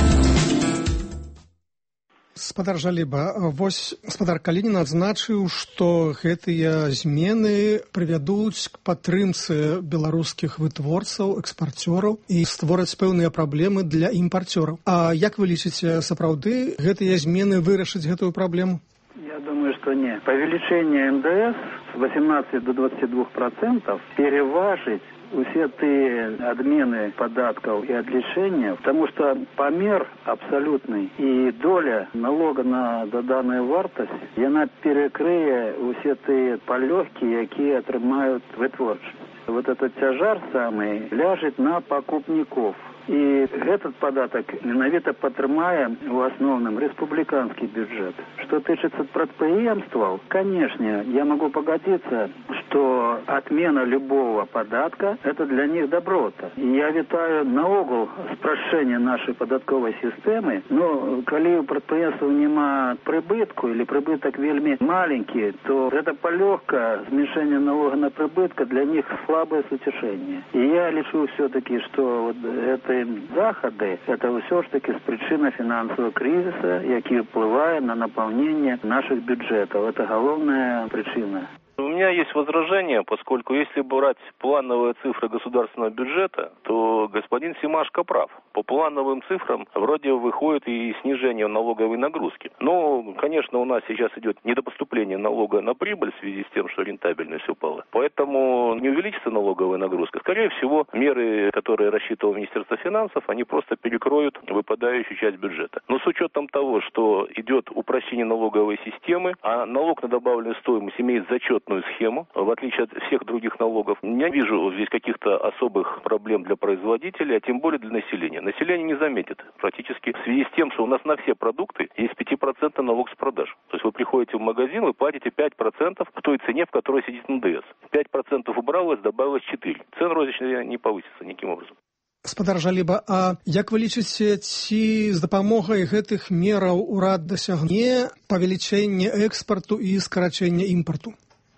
Спадар Жаліба, вось спадар Калінін адзначыў, што гэтыя змены прывядуць к падтрымцы беларускіх вытворцаў, экспарцёраў і створаць пэўныя праблемы для імпарцёраў. А як вы лічыце, сапраўды гэтыя змены вырашаць гэтую праблему?
Я думаю, что нет. Повеличение эн дэ эс с восемнадцати до двадцати двух процентов переважить все те отмены податков и отличения, потому что помер абсолютный и доля налога на доданую вартость, она перекрые все те полегки, которые отрымают вытворчество. Вот этот тяжар самый ляжет на покупников. И этот податок менавіта падтрымае в основном республиканский бюджет. Что тычыцца прадпрыемстваў, конечно, я могу погодиться, что отмена любого податка – это для них доброта. И я вітаю наогул спрашчэнне нашей податковой системы, но калі у прадпрыемстваў нема прыбытку или прыбыток вельми маленький, то это полегка зменшение налога на прыбытка для них слабое сутешение. И я лічу все-таки, что вот это заходы, это все ж таки с причины финансового кризиса, який впливає на наполнение наших бюджетов. Это головная причина.
У меня есть возражение, поскольку если брать плановые цифры государственного бюджета, то господин Семашко прав. По плановым цифрам вроде выходит и снижение налоговой нагрузки. Но, конечно, у нас сейчас идет недопоступление налога на прибыль в связи с тем, что рентабельность упала. Поэтому не увеличится налоговая нагрузка. Скорее всего, меры, которые рассчитывало Министерство финансов, они просто перекроют выпадающую часть бюджета. Но с учетом того, что идет упрощение налоговой системы, а налог на добавленную стоимость имеет зачет схему, в отличие от всех других налогов. Не вижу здесь каких-то особых проблем для производителей, а тем более для населения. Население не заметит практически в связи с тем, что у нас на все продукты есть пятипроцентный налог с продаж. То есть вы приходите в магазин, вы платите пять процентов к той цене, в которой сидит эн дэ эс. пять процентов убралось, добавилось четыре процента. Цена розничная не повысится никаким образом.
Спадар Жаліба, а як вы лічыце, ці з дапамогай гэтых мераў урад дасягне павелічэння экспарту і скарачэння імпарту?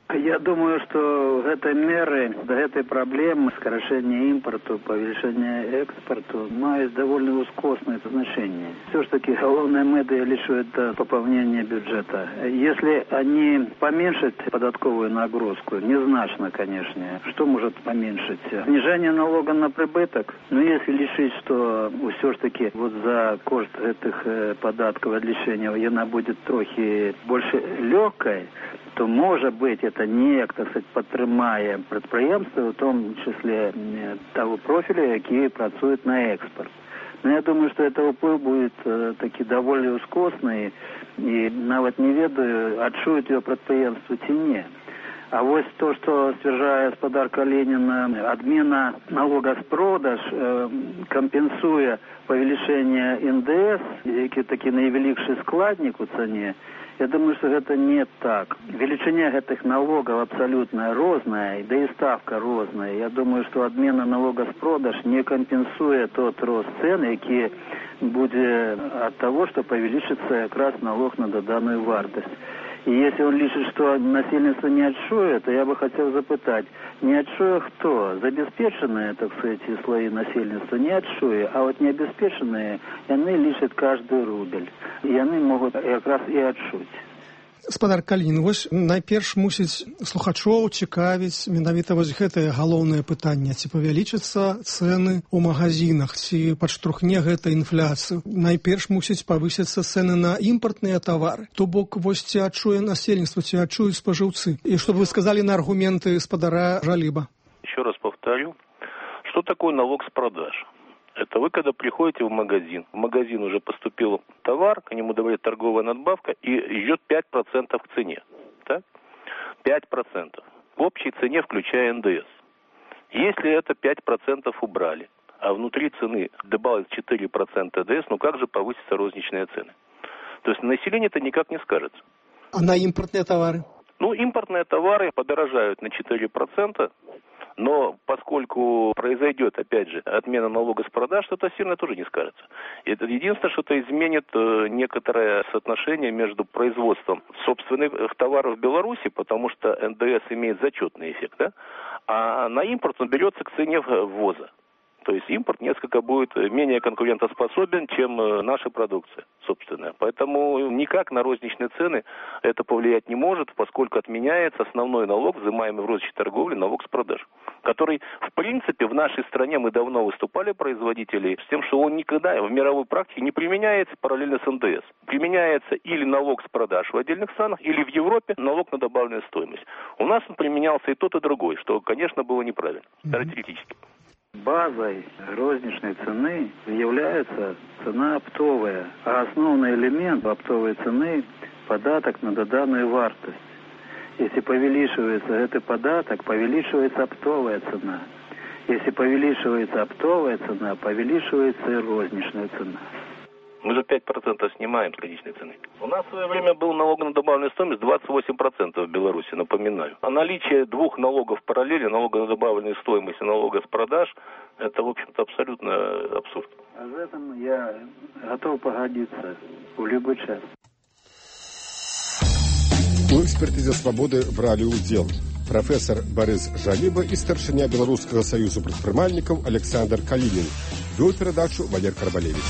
Я думаю, что этой меры, до этой проблемы сокращения импорта, повышения экспорта, имеют довольно узкостное значение. Все-таки головная мета, я лишу, это пополнение бюджета. Если они поменьшат податковую нагрузку, незначно, конечно, что может поменьшить? Снижение налога на прибыток. Но если лишить, что все-таки вот за кошт этих податков отличения она будет трохи больше легкой, то, может быть, это не, так сказать, підтримає підприємства, в тому числі того профиля, які працюють на експорт. Но я думаю, что это вплив будет э, таки довольно ускосный, и навіть не ведаю, отчует ее предприемство чи ні. А вот то, что стверджає спадар Калінін, отмена налога с продаж, э, компенсуя повеличение эн дэ эс, який такий найвеликший складник у цене, я думаю, что это не так. Величина этих налогов абсолютно разная, да и ставка разная. Я думаю, что отмена налога с продаж не компенсует тот рост цен, який будет от того, что повеличится как раз налог на доданую вартость. И если он лишит, что насельництво не отчует, то я бы хотел запытать, не отчуя кто? Забеспеченные, так сказать, слои насельництва не отчуя, а вот необеспеченные, они лишат каждый рубль. И они могут как раз и отчуть.
Спадар Калін, вось найперш мусіць слухачоў цікавіць менавіта вось гэтае галоўнае пытанне, ці павялічацца цэны ў магазинах, ці падштурхне гэта інфляцыю. Найперш мусіць павысіцца цэны на імпартныя тавары. То бок вось ці адчуе насельніцтва, ці адчуюць спажыўцы. І што б вы сказалі на аргументы спадара Жаліба?
Еще раз повторю, что такое налог с продаж? Это вы, когда приходите в магазин, в магазин уже поступил товар, к нему добавляется торговая надбавка и идет пять процентов к цене. Так? пять процентов. В общей цене, включая эн дэ эс. Если это пять процентов убрали, а внутри цены добавить четыре процента эн дэ эс, ну как же повысятся розничные цены? То есть на население это никак не скажется.
А на импортные товары?
Ну, импортные товары подорожают на четыре процента. Но поскольку произойдет, опять же, отмена налога с продаж, то это сильно тоже не скажется. Это единственное, что это изменит некоторое соотношение между производством собственных товаров в Беларуси, потому что эн дэ эс имеет зачетный эффект, да? А на импорт он берется к цене ввоза. То есть импорт несколько будет менее конкурентоспособен, чем наша продукция собственная. Поэтому никак на розничные цены это повлиять не может, поскольку отменяется основной налог, взимаемый в розничной торговле, налог с продаж, который, в принципе, в нашей стране мы давно выступали, производители, с тем, что он никогда в мировой практике не применяется параллельно с эн дэ эс. Применяется или налог с продаж в отдельных странах, или в Европе налог на добавленную стоимость. У нас он применялся и тот, и другой, что, конечно, было неправильно, теоретически.
Базой розничной цены является цена оптовая, а основной элемент оптовой цены – податок на доданную вартость. Если повеличивается этот податок, повеличивается оптовая цена. Если повеличивается оптовая цена, повеличивается и розничная цена.
Мы же пять процентов снимаем с конечной цены. У нас в свое время был налог на добавленную стоимость двадцать восемь процентов в Беларуси, напоминаю. А наличие двух налогов параллельно, налога на добавленную стоимость и налога с продаж, это, в общем-то, абсолютно абсурд.
А в этом я готов погодиться в любой час.
У экспертизе «Свободы» брали удел профессор Борис Жаліба и старшиня Белорусского союза предпринимальников Александр Калинин. Вел передачу Валер Карбалевич.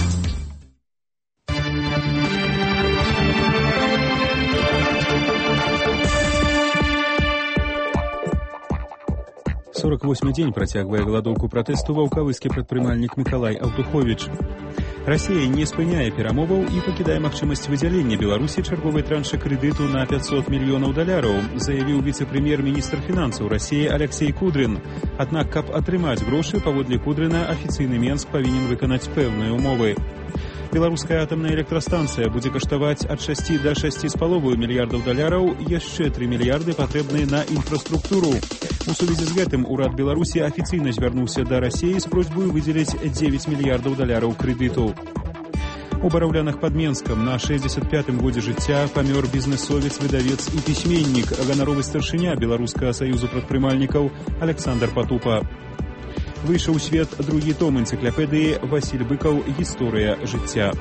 сорок восьмы дзень працягвае галадоўку пратэсту ваўкавыскі прадпрымальнік Мікалай Аўтуховіч. Расія не спыняе перамоваў і пакідае магчымасць выдзялення Беларусі чарговай траншы крэдыту на пятьсот мільёнаў даляраў, заявіў віцэ-прэм'ер-міністр фінансаў Расіі Алексей Кудрин. Аднак, каб атрымаць грошы, паводле Кудрина, афіцыйны Менск павінен выканаць пэўныя ўмовы. Беларуская атамная электрастанцыя будзе каштаваць ад шасці да шасці з паловаю мільярдаў даляраў, яшчэ тры мільярды патрэбныя на інфраструктуру. У сувязі з гэтым урад Беларусі афіцыйна звярнуўся да Расіі з просьбой выдзеліць дзевяць мільярдаў даляраў крэдыту. У Бараўлянах пад Менскам на шэсцьдзесят пятым годзе жыцця памёр бізнэсовец, выдавец і пісьменнік, ганаровы старшыня Беларускага саюзу прадпрымальнікаў Александр Патупа. Выйшаў у свет другі том энцыклапедыі Васіль Быкаў «Гісторыя жыцця».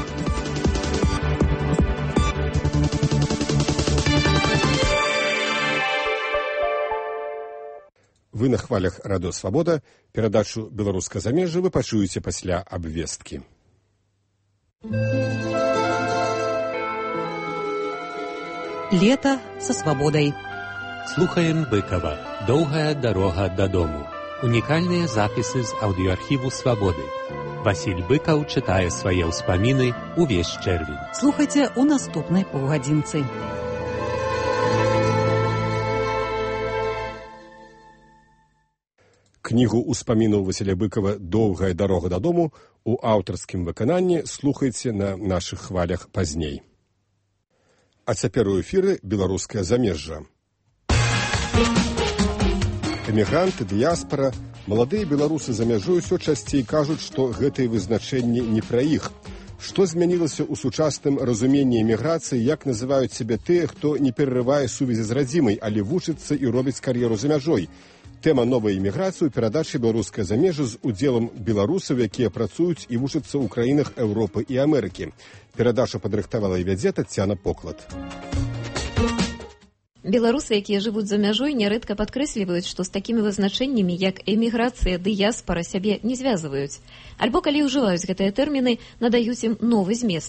Вы на хвалях радыё «Свабода». Перадачу «Беларускае замежжа» вы пачуеце пасля абвесткі.
Лето со свободой.
Слухаем Быкова. Доўгая дарога дадому. Унікальныя запісы з аўдыёархіву «Свабоды». Васіль Быкаў чытае свае ўспаміны увесь чэрвень.
Слухайце у наступнай паўгадзінцы.
Кнігу ўспамінаў Васіля Быкава «Доўгая дарога дадому» у аўтарскім выкананні слухайце на нашых хвалях пазней. А цяпер у эфіры «Беларускае замежжа». Эмігранты, дыяспара, маладыя беларусы за мяжой усё часцей кажуць, што гэтыя вызначэнні не пра іх. Што змянілася ў сучасным разуменні эміграцыі, як называюць сябе тыя, хто не перарывае сувязі з радзімай, але вучыцца і робіць кар'еру за мяжой. Тэма новай эміграцыі ў перадачы «Беларускае замежжа» з удзелам беларусаў, якія працуюць і вучацца ў краінах Еўропы і Амерыкі. Перадачу падрыхтавала і вядзе Таццяна Поклад.
Беларусы, якія жывуць за мяжой, нярэдка падкрэсліваюць, што з такімі вызначэннямі, як эміграцыя, дыяспара, сябе не звязваюць. Альбо, калі ўжываюць гэтыя тэрміны, надаюць ім новы змест.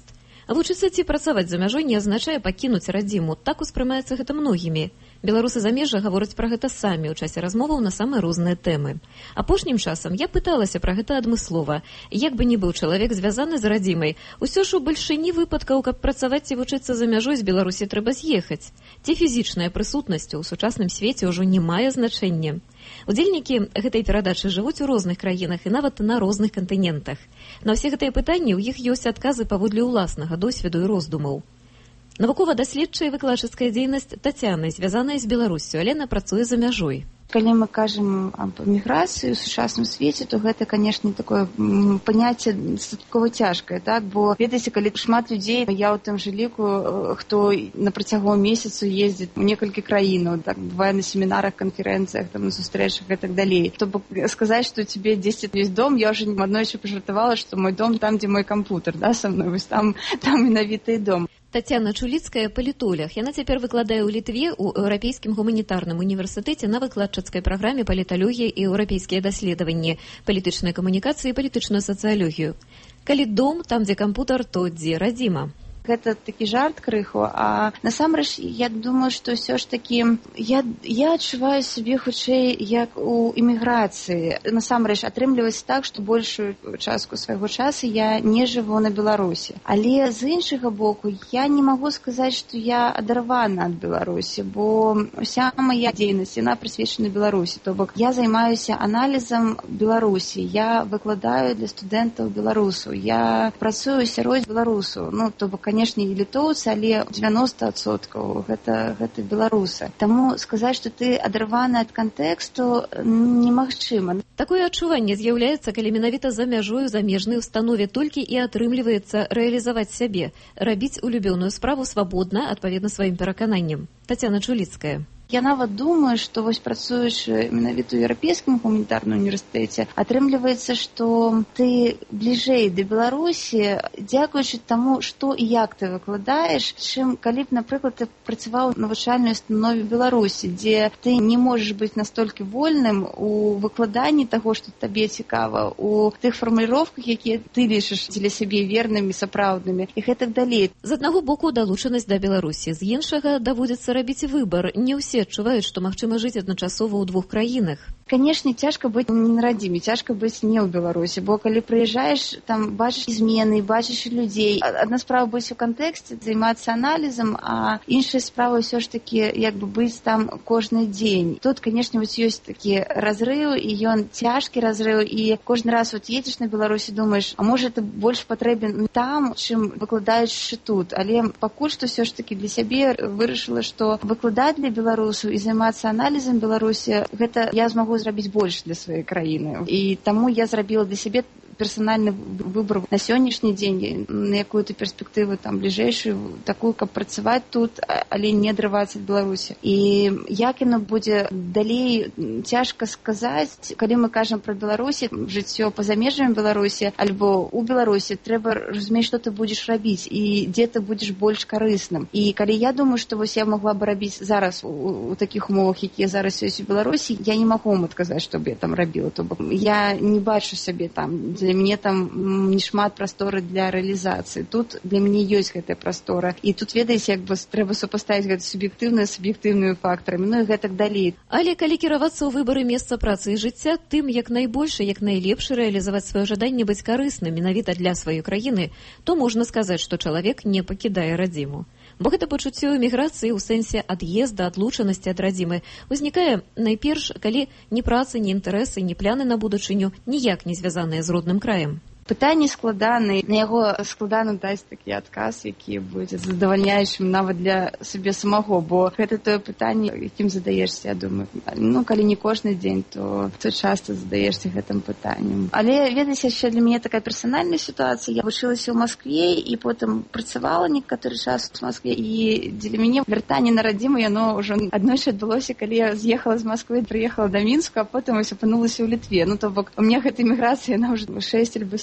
Вучыцца ці працаваць за мяжой не азначае пакінуць радзіму. Так успрымаецца гэта многімі. Беларусы замежжа гавораць пра гэта самі ў часе размоваў на самыя розныя тэмы. Апошнім часам я пыталася пра гэта адмыслова. Як бы ні быў чалавек звязаны з радзімай, усё ж у бальшыні выпадкаў, каб працаваць ці вучыцца за мяжой з Беларусі трэба з'ехаць. Ці фізічная прысутнасць у сучасным свеце ўжо не мае значэння. Удзельнікі гэтай перадачы жывуць у розных краінах і нават на розных кантынентах. На ўсе гэтыя пытанні ў іх ёсць адказы паводле ўласнага досведу і роздумаў. Навукова-даследчая і выкладчыцкая дзейнасць Тацяны, звязаная з Беларуссю, але яна працуе за мяжой.
Калі мы кажам аб міграцыі ў сучасным свеце, то гэта, канешне, такое паняцце дастаткова цяжкае, так? Бо, ведаеце, калі шмат людзей, я ў тым жа ліку, хто на працягу месяцу ездзіць у некалькі краінаў, так, бывае на семінарах, канферэнцыях, там, на сустрэчах і так далей. То бок сказаць, што у цябе дзесьці ёсць дом, я ўжо аднойчы пажартавала, што мой дом там, дзе мой кампутер, да, са мной, вось там, там менавіта і дом.
Тацяна Чуліцкая – палітолог. Яна цяпер выкладае ў Літве ў Еўрапейскім гуманітарным універсітэце на выкладчыцкай праграме паліталогія і еўрапейскія даследаванні, палітычныя камунікацыі і палітычную сацыялогію. Калі дом, там, дзе кампутар, то дзе радзіма.
Гэта такі жарт крыху, а насамрэч я думаю, што ўсё ж такі я, я адчуваю сябе хутчэй як у эміграцыі. Насамрэч атрымліваецца так, што большую частку свайго часу я не жыву на Беларусі. Але з іншага боку я не магу сказаць, што я адарвана ад Беларусі, бо ўся мая дзейнасць, яна прысвечана Беларусі. То бок я займаюся аналізам Беларусі, я выкладаю для студэнтаў беларусаў, я працую сярод беларусаў, ну, то бок, конечно, і літоўцы, але дзевяносто адсоткаў гэта, гэта беларусы. Таму сказаць, што ты адарваны ад кантэксту, немагчыма.
Такое адчуванне з'яўляецца, калі менавіта за мяжою замежнай установе толькі і атрымліваецца рэалізаваць сябе, рабіць улюбёную справу свабодна, адпаведна сваім перакананням. Тацяна Чуліцкая.
Я нават думаю, што вось працуючы менавіта ў Еўрапейскім гуманітарным універсітэце, атрымліваецца, што ты бліжэй да Беларусі, дзякуючы таму, што і як ты выкладаеш, чым калі б, напрыклад, ты працаваў у навучальнай установе Беларусі, дзе ты не можаш быць настолькі вольным у выкладанні таго, што табе цікава, у тых фармуліроўках, якія ты лічыш дзеля сябе вернымі, сапраўднымі, і гэтак далей.
З аднаго боку далучанасць да Беларусі, з іншага даводзіцца рабіць выбар. Не ўсе адчуваюць, што магчыма жыць адначасова ў двух краінах.
Канешне, цяжка быць не на радзіме, цяжка быць не ў Беларусі, бо калі прыязджаеш, там бачыш змены, бачыш людзей. Адна справа быць у кантэксце, займацца аналізам, а іншая справа ўсё ж такі як бы быць там кожны дзень. Тут, канешне, вось ёсць такі разрыў, і ён цяжкі разрыў, і кожны раз вот едзеш на Беларусі, думаеш, а можа, ты больш патрэбен там, чым выкладаючы тут. Але пакуль што ўсё ж такі для сябе вырашыла, што выкладаць для Беларусі і займацца аналізам Беларусі, гэта я змагу зрабіць больш для сваёй краіны. І таму я зрабіла для сябе персанальны выбор на сённяшні дзень, на якую-то перспектыву там бліжэйшую, такую, каб працаваць тут, але не адрывацца ад Беларусі. І як яно будзе далей, цяжка сказаць. Калі мы кажам пра Беларусі, жыццё па-за межамі Беларусі, альбо у Беларусі, трэба разумець, што ты будзеш рабіць і дзе ты будзеш больш карысным. І калі я думаю, што вось я магла бы рабіць зараз у, у такіх умовах, якія зараз ёсць у Беларусі, я не магу вам адказаць, што б я там рабіла. То бок я не бачу сябе там. Для мяне там не шмат прасторы для рэалізацыі. Тут для мяне ёсць гэтая прастора. І тут, ведаеце, як бы трэба супаставіць гэта суб'ектыўныя з суб'ектыўнымі фактарамі, ну і гэтак далей.
Але калі кіравацца ў выбары месца працы і жыцця, тым як найбольш, як найлепш рэалізаваць сваё жаданне быць карысным менавіта для сваёй краіны, то можна сказаць, што чалавек не пакідае радзіму. Бо гэта пачуццё эміграцыі ў сэнсе ад'езда, адлучанасці ад радзімы узнікае найперш, калі ні працы, ні інтарэсы, ні пляны на будучыню ніяк не звязаныя з родным краем.
Пытанне складанае, на яго складана даць такі адказ, які будзе задавальняючым нават для сябе самого, бо гэта тое пытанне, якім задаешся, я думаю. Ну, калі не кожны дзень, то, то часта задаешся гэтым пытаннем. Але, ведаеце, яшчэ для мяне такая персанальная сітуацыя. Я вучылася ў Маскве і потым працавала некаторы час у Маскве, і дзеля мяне вяртанне на радзіму, яно ўжо аднойчы адбылося, калі я з'ехала з Масквы, прыехала да Мінску, а потым ось апынулася ў Літве. Ну, то бок, у мяне гэта эміграцыя, яна ўжо шэсць альбо сем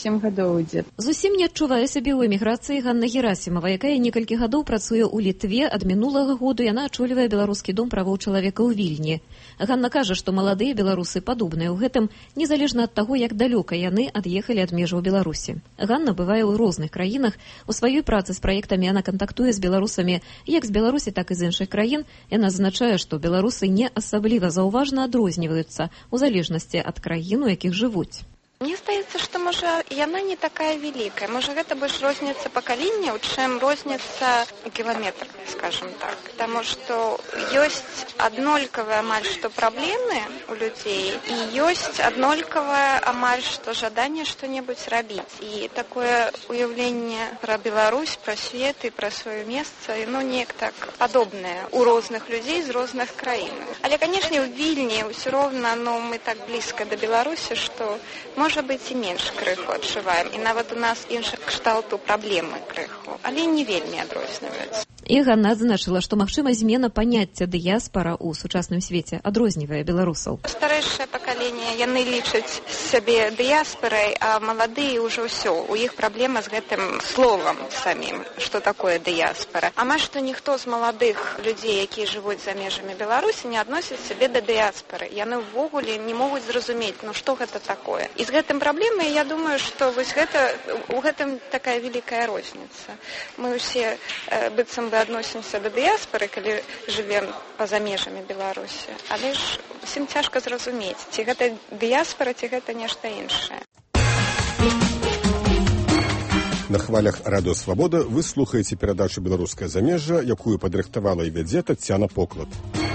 сем гадоў ідзе.
Зусім не адчувае сябе ў эміграцыі Ганна Герасімова, якая некалькі гадоў працуе ў Літве. Ад мінулага году яна ачольвае беларускі дом правоў чалавека ў Вільні. Ганна кажа, што маладыя беларусы падобныя ў гэтым, незалежна ад таго, як далёка яны ад'ехалі ад межаў Беларусі. Ганна бывае ў розных краінах. У сваёй працы з праектамі яна кантактуе з беларусамі як з Беларусі, так і з іншых краін. Яна зазначае, што беларусы не асабліва заўважна адрозніваюцца ў залежнасці ад краін, у якіх жывуць.
Мне здаецца, што, можа, яна не такая вялікая. Можа, гэта больш розніца пакаленняў, чым розніца кіламетр, скажем так. Таму што ёсць аднолькавыя амаль што праблемы ў людзей і ёсць аднолькавае амаль што жаданне што-небудзь рабіць. І такое уяўленне пра Беларусь, пра свет і пра сваё месца, ну, неяк так падобнае у розных людзей з розных краін. Але, канешне, у Вільні ўсё роўна, ну, мы так блізка да Беларусі, што можа быць і менш крыху адчуваем. І нават у нас іншых кшталту праблемы крыху, але не вельмі адрозніваюцца.
І Ганна адзначыла, што магчыма змена паняцця дыяспара ў сучасным свеце адрознівае беларусаў.
Старэйшае пакаленне, яны лічаць сябе дыяспарай, а маладыя ўжо ўсё. У іх праблема з гэтым словам самім, што такое дыяспара. Амаль што ніхто з маладых людзей, якія жывуць за межамі Беларусі, не адносіць сябе да дыяспары. Яны ўвогуле не могуць зразумець, ну што гэта такое. І з гэтым праблемай, я думаю, што вось гэта, у гэтым такая вялікая розніца. Мы ўсе э, быццам бы адносімся да дыяспары, калі жывем па-за межамі Беларусі. Але ж усім цяжка зразумець, ці гэта дыяспара, ці гэта нешта іншае.
На хвалях Радыё Свабода вы слухаеце перадачу «Беларускае замежжа», якую падрыхтавала і вядзе Таццяна Поклад.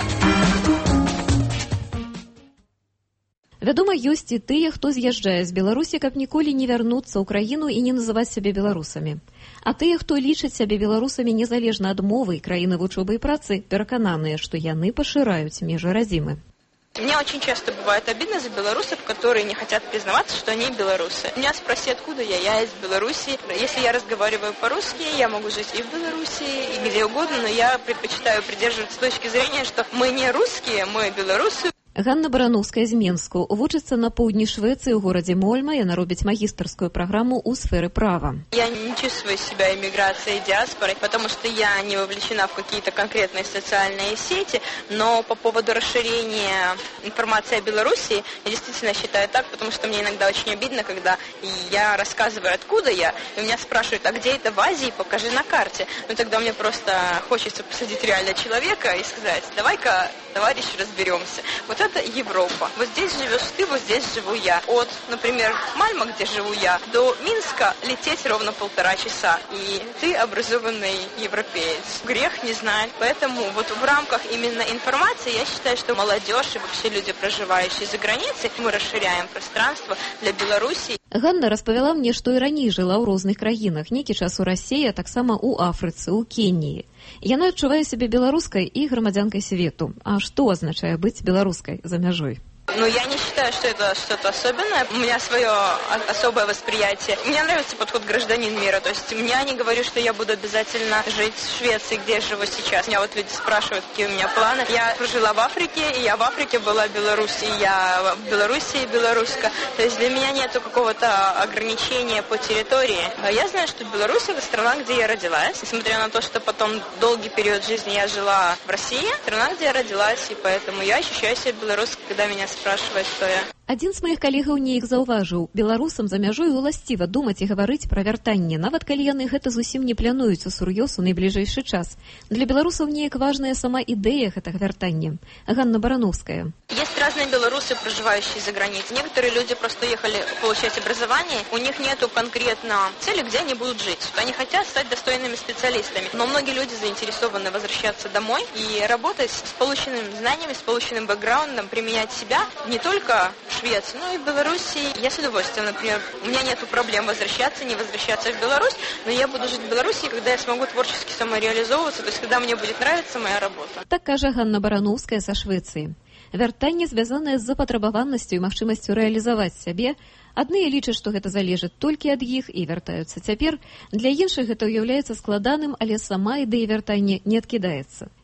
Вядома, ёсць і тыя, хто з'язджае з Беларусі, каб ніколі не вярнуцца ў краіну і не называць сябе беларусамі. А тыя, хто лічаць сябе беларусамі незалежна ад мовы, краіны вучобы і працы, перакананыя, што яны пашыраюць межы радзімы.
Мне очень часто бывает обидно за белорусов, которые не хотят признаваться, что они белорусы. Меня спроси, откуда я, я из Беларуси. Если я разговариваю по-русски, я могу жить и в Беларуси, и где угодно, но я предпочитаю придерживаться точки зрения, что мы не русские, мы белорусы.
Ганна Барановская з Менску вучыцца на поўдні Швецыі ў горадзе Мольма. Яна робіць магістарскую праграму ў сферы права.
Я не чувствую себя эмиграцией, диаспорой, потому что я не вовлечена в какие-то конкретные социальные сети, но по поводу расширения информации о Беларуси я действительно считаю так, потому что мне иногда очень обидно, когда я рассказываю, откуда я, и меня спрашивают, а где это в Азии, покажи на карте. Ну тогда мне просто хочется посадить реально человека и сказать, давай-ка, товарищ, разберемся. Вот это Европа. Вот здесь живешь ты, вот здесь живу я. От, например, Мальма, где живу я, до Минска лететь ровно полтора часа. И ты образованный европеец. Грех не знать. Поэтому вот в рамках именно информации я считаю, что молодежь и вообще люди, проживающие за границей, мы расширяем пространство для Беларуси.
Ганна распавяла мне, што і раней жыла ў розных краінах. Нейкі час у Расіі, а таксама ў Афрыцы, ў Кеніі. Яна адчувае сябе беларускай і грамадзянкай свету. А што азначае быць беларускай за мяжой?
Ну, я не считаю, что это что-то особенное. У меня свое особое восприятие. Мне нравится подход гражданин мира. То есть я не говорю, что я буду обязательно жить в Швеции, где я живу сейчас. Меня вот люди спрашивают, какие у меня планы. Я прожила в Африке, и я в Африке была в Беларуси, и я в Беларуси белоруска. То есть для меня нету какого-то ограничения по территории. Я знаю, что Беларусь — это страна, где я родилась. Несмотря на то, что потом долгий период жизни я жила в России, страна, где я родилась, и поэтому я ощущаю себя белорусской, когда меня спрашивать, кто я.
Адзін з маіх калегаў неяк заўважыў, беларусам за мяжой уласціва думаць і гаварыць пра вяртанне, нават калі яны гэта зусім не плануюць усур'ёз у найбліжэйшы час. Для беларусаў неяк важная сама ідэя гэтага вяртання. Ганна Барановская.
Есть разные белорусы, проживающие за границей. Некоторые люди просто ехали получать образование, у них нету конкретно цели, где они будут жить. Они хотят стать достойными специалистами, но многие люди заинтересованы возвращаться домой и работать с полученными знаниями, с полученным бэкграундом, применять себя не только в Швеции, ну и в Беларуси. Я с удовольствием, например, у меня нету проблем возвращаться, не возвращаться в Беларусь, но я буду жить в Беларуси, когда я смогу творчески самореализовываться, то есть когда мне будет нравиться моя работа.
Так кажа Ганна Барановская са Швецыі. Вяртанне звязанае з запатрабаванасцю і магчымасцю рэалізаваць сябе. Адныя лічаць, што гэта залежыць толькі ад іх і вяртаюцца цяпер. Для іншых гэта ўяўляецца складаным, але сама ідэя вяртання не адкідаецца.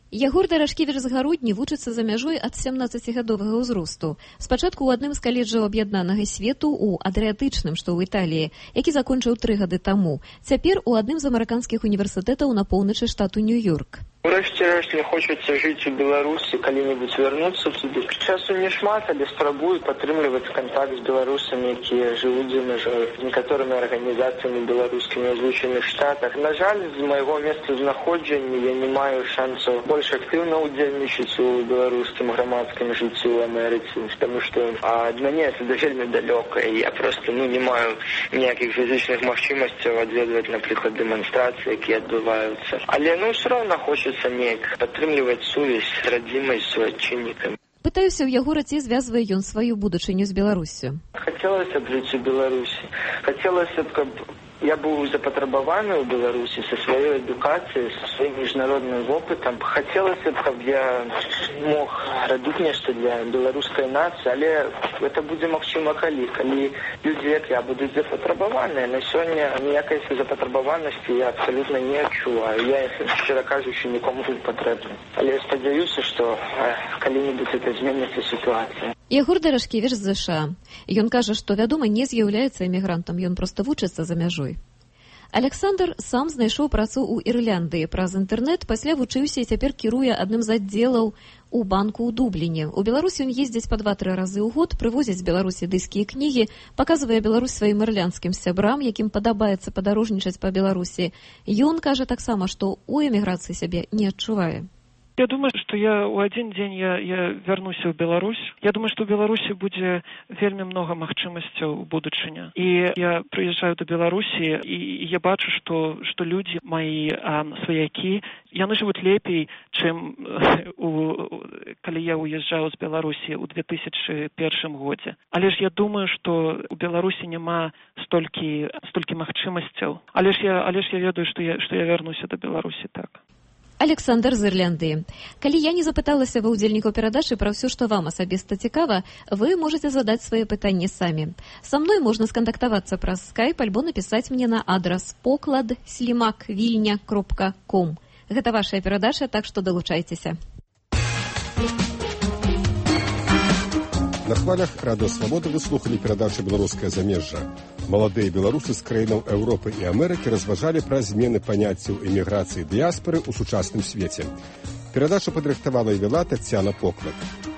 Ягор Дарашкевіч з Гародні вучыцца за мяжой ад сямнаццацігадовага ўзросту. Спачатку ў адным з каледжаў аб'яднанага свету ў Адрыятычным, што ў Італіі, які закончыў тры гады таму. Цяпер у адным з амерыканскіх універсітэтаў на поўначы штату Нью-Йорк.
Урэшце рэшт мне хочацца жыць у Беларусі, калі-небудзь вярнуцца туды. Часу не шмат, але спрабую падтрымліваць кантакт з беларусамі, якія жывуць за мяжой, з некаторымі арганізацыямі беларускімі ў Злучаных Штатах. На жаль, з майго месца знаходжання я не маю шансаў больш актыўна ўдзельнічаць у беларускім грамадскім жыцці ў Амерыцы, таму што ад мяне это вельмі далёка, і я проста ну, не маю ніякіх фізічных магчымасцяў адведваць, напрыклад, дэманстрацыі, якія адбываюцца. Але ну ўсё роўна хочацца неяк падтрымліваць сувязь з радзімай суайчыннікамі.
Пытаюся ў Ягора, ці звязвае ён сваю будучыню з Беларуссю.
Хацелася б жыць у Беларусі. Хацелася б, каб я быў запатрабаваны ў Беларусі са сваёй адукацыяй, са сваім міжнародным вопытам. Хацелася б, каб я мог рабіць нешта для беларускай нацыі, але гэта будзе магчыма калі. Калі людзі, як я, будуць запатрабаваныя. На сёння ніякай запатрабаванасці я абсалютна не адчуваю. Я, шчыра кажучы, нікому не патрэбны. Але я спадзяюся, што калі-небудзь это зменіцца сітуацыя.
Ягор Дарашкевіч з ЗША. Ён кажа, што, вядома, не з'яўляецца эмігрантам, ён проста вучыцца за мяжой. Александр сам знайшоў працу ў Ірландыі праз інтэрнэт, пасля вучыўся і цяпер кіруе адным з аддзелаў у банку ў Дубліне. У Беларусі ён ездзіць па два-тры разы ў год, прывозіць з Беларусі дыскі і кнігі, паказвае Беларусь сваім ірландскім сябрам, якім падабаецца падарожнічаць па Беларусі. Ён кажа таксама, што ў эміграцыі сябе не адчувае.
Я думаю, што я ў адзін дзень я, я вярнуся ў Беларусь. Я думаю, што ў Беларусі будзе вельмі многа магчымасцяў у будучыні. І я прыязджаю да Беларусі, і я бачу, што, што людзі, мои а, сваякі, яны жывуць лепей, чым у, калі я уязджаў з Беларусі ў две тысячы першым годзе. Але ж я думаю, што ў Беларусі няма столькі, столькі магчымасцяў. Але ж я, але ж я ведаю, што я, што я вярнуся да Беларусі, так.
Александр з Ірландыі. Калі я не запыталася ва ўдзельнікаў перадачы пра ўсё, што вам асабіста цікава, вы можаце задаць свае пытанні самі. Са мной можна скантактавацца праз скайп альбо напісаць мне на адрас поклад слімак вільня кропка ком. Гэта вашая перадача, так што далучайцеся.
На хвалях Радыё Свабода вы слухалі перадачу «Беларускае замежжа». Маладыя беларусы з краінаў Еўропы і Амерыкі разважалі пра змены паняццяў эміграцыі і дыяспары ў сучасным свеце. Перадачу падрыхтавала і вела Таццяна Поклад.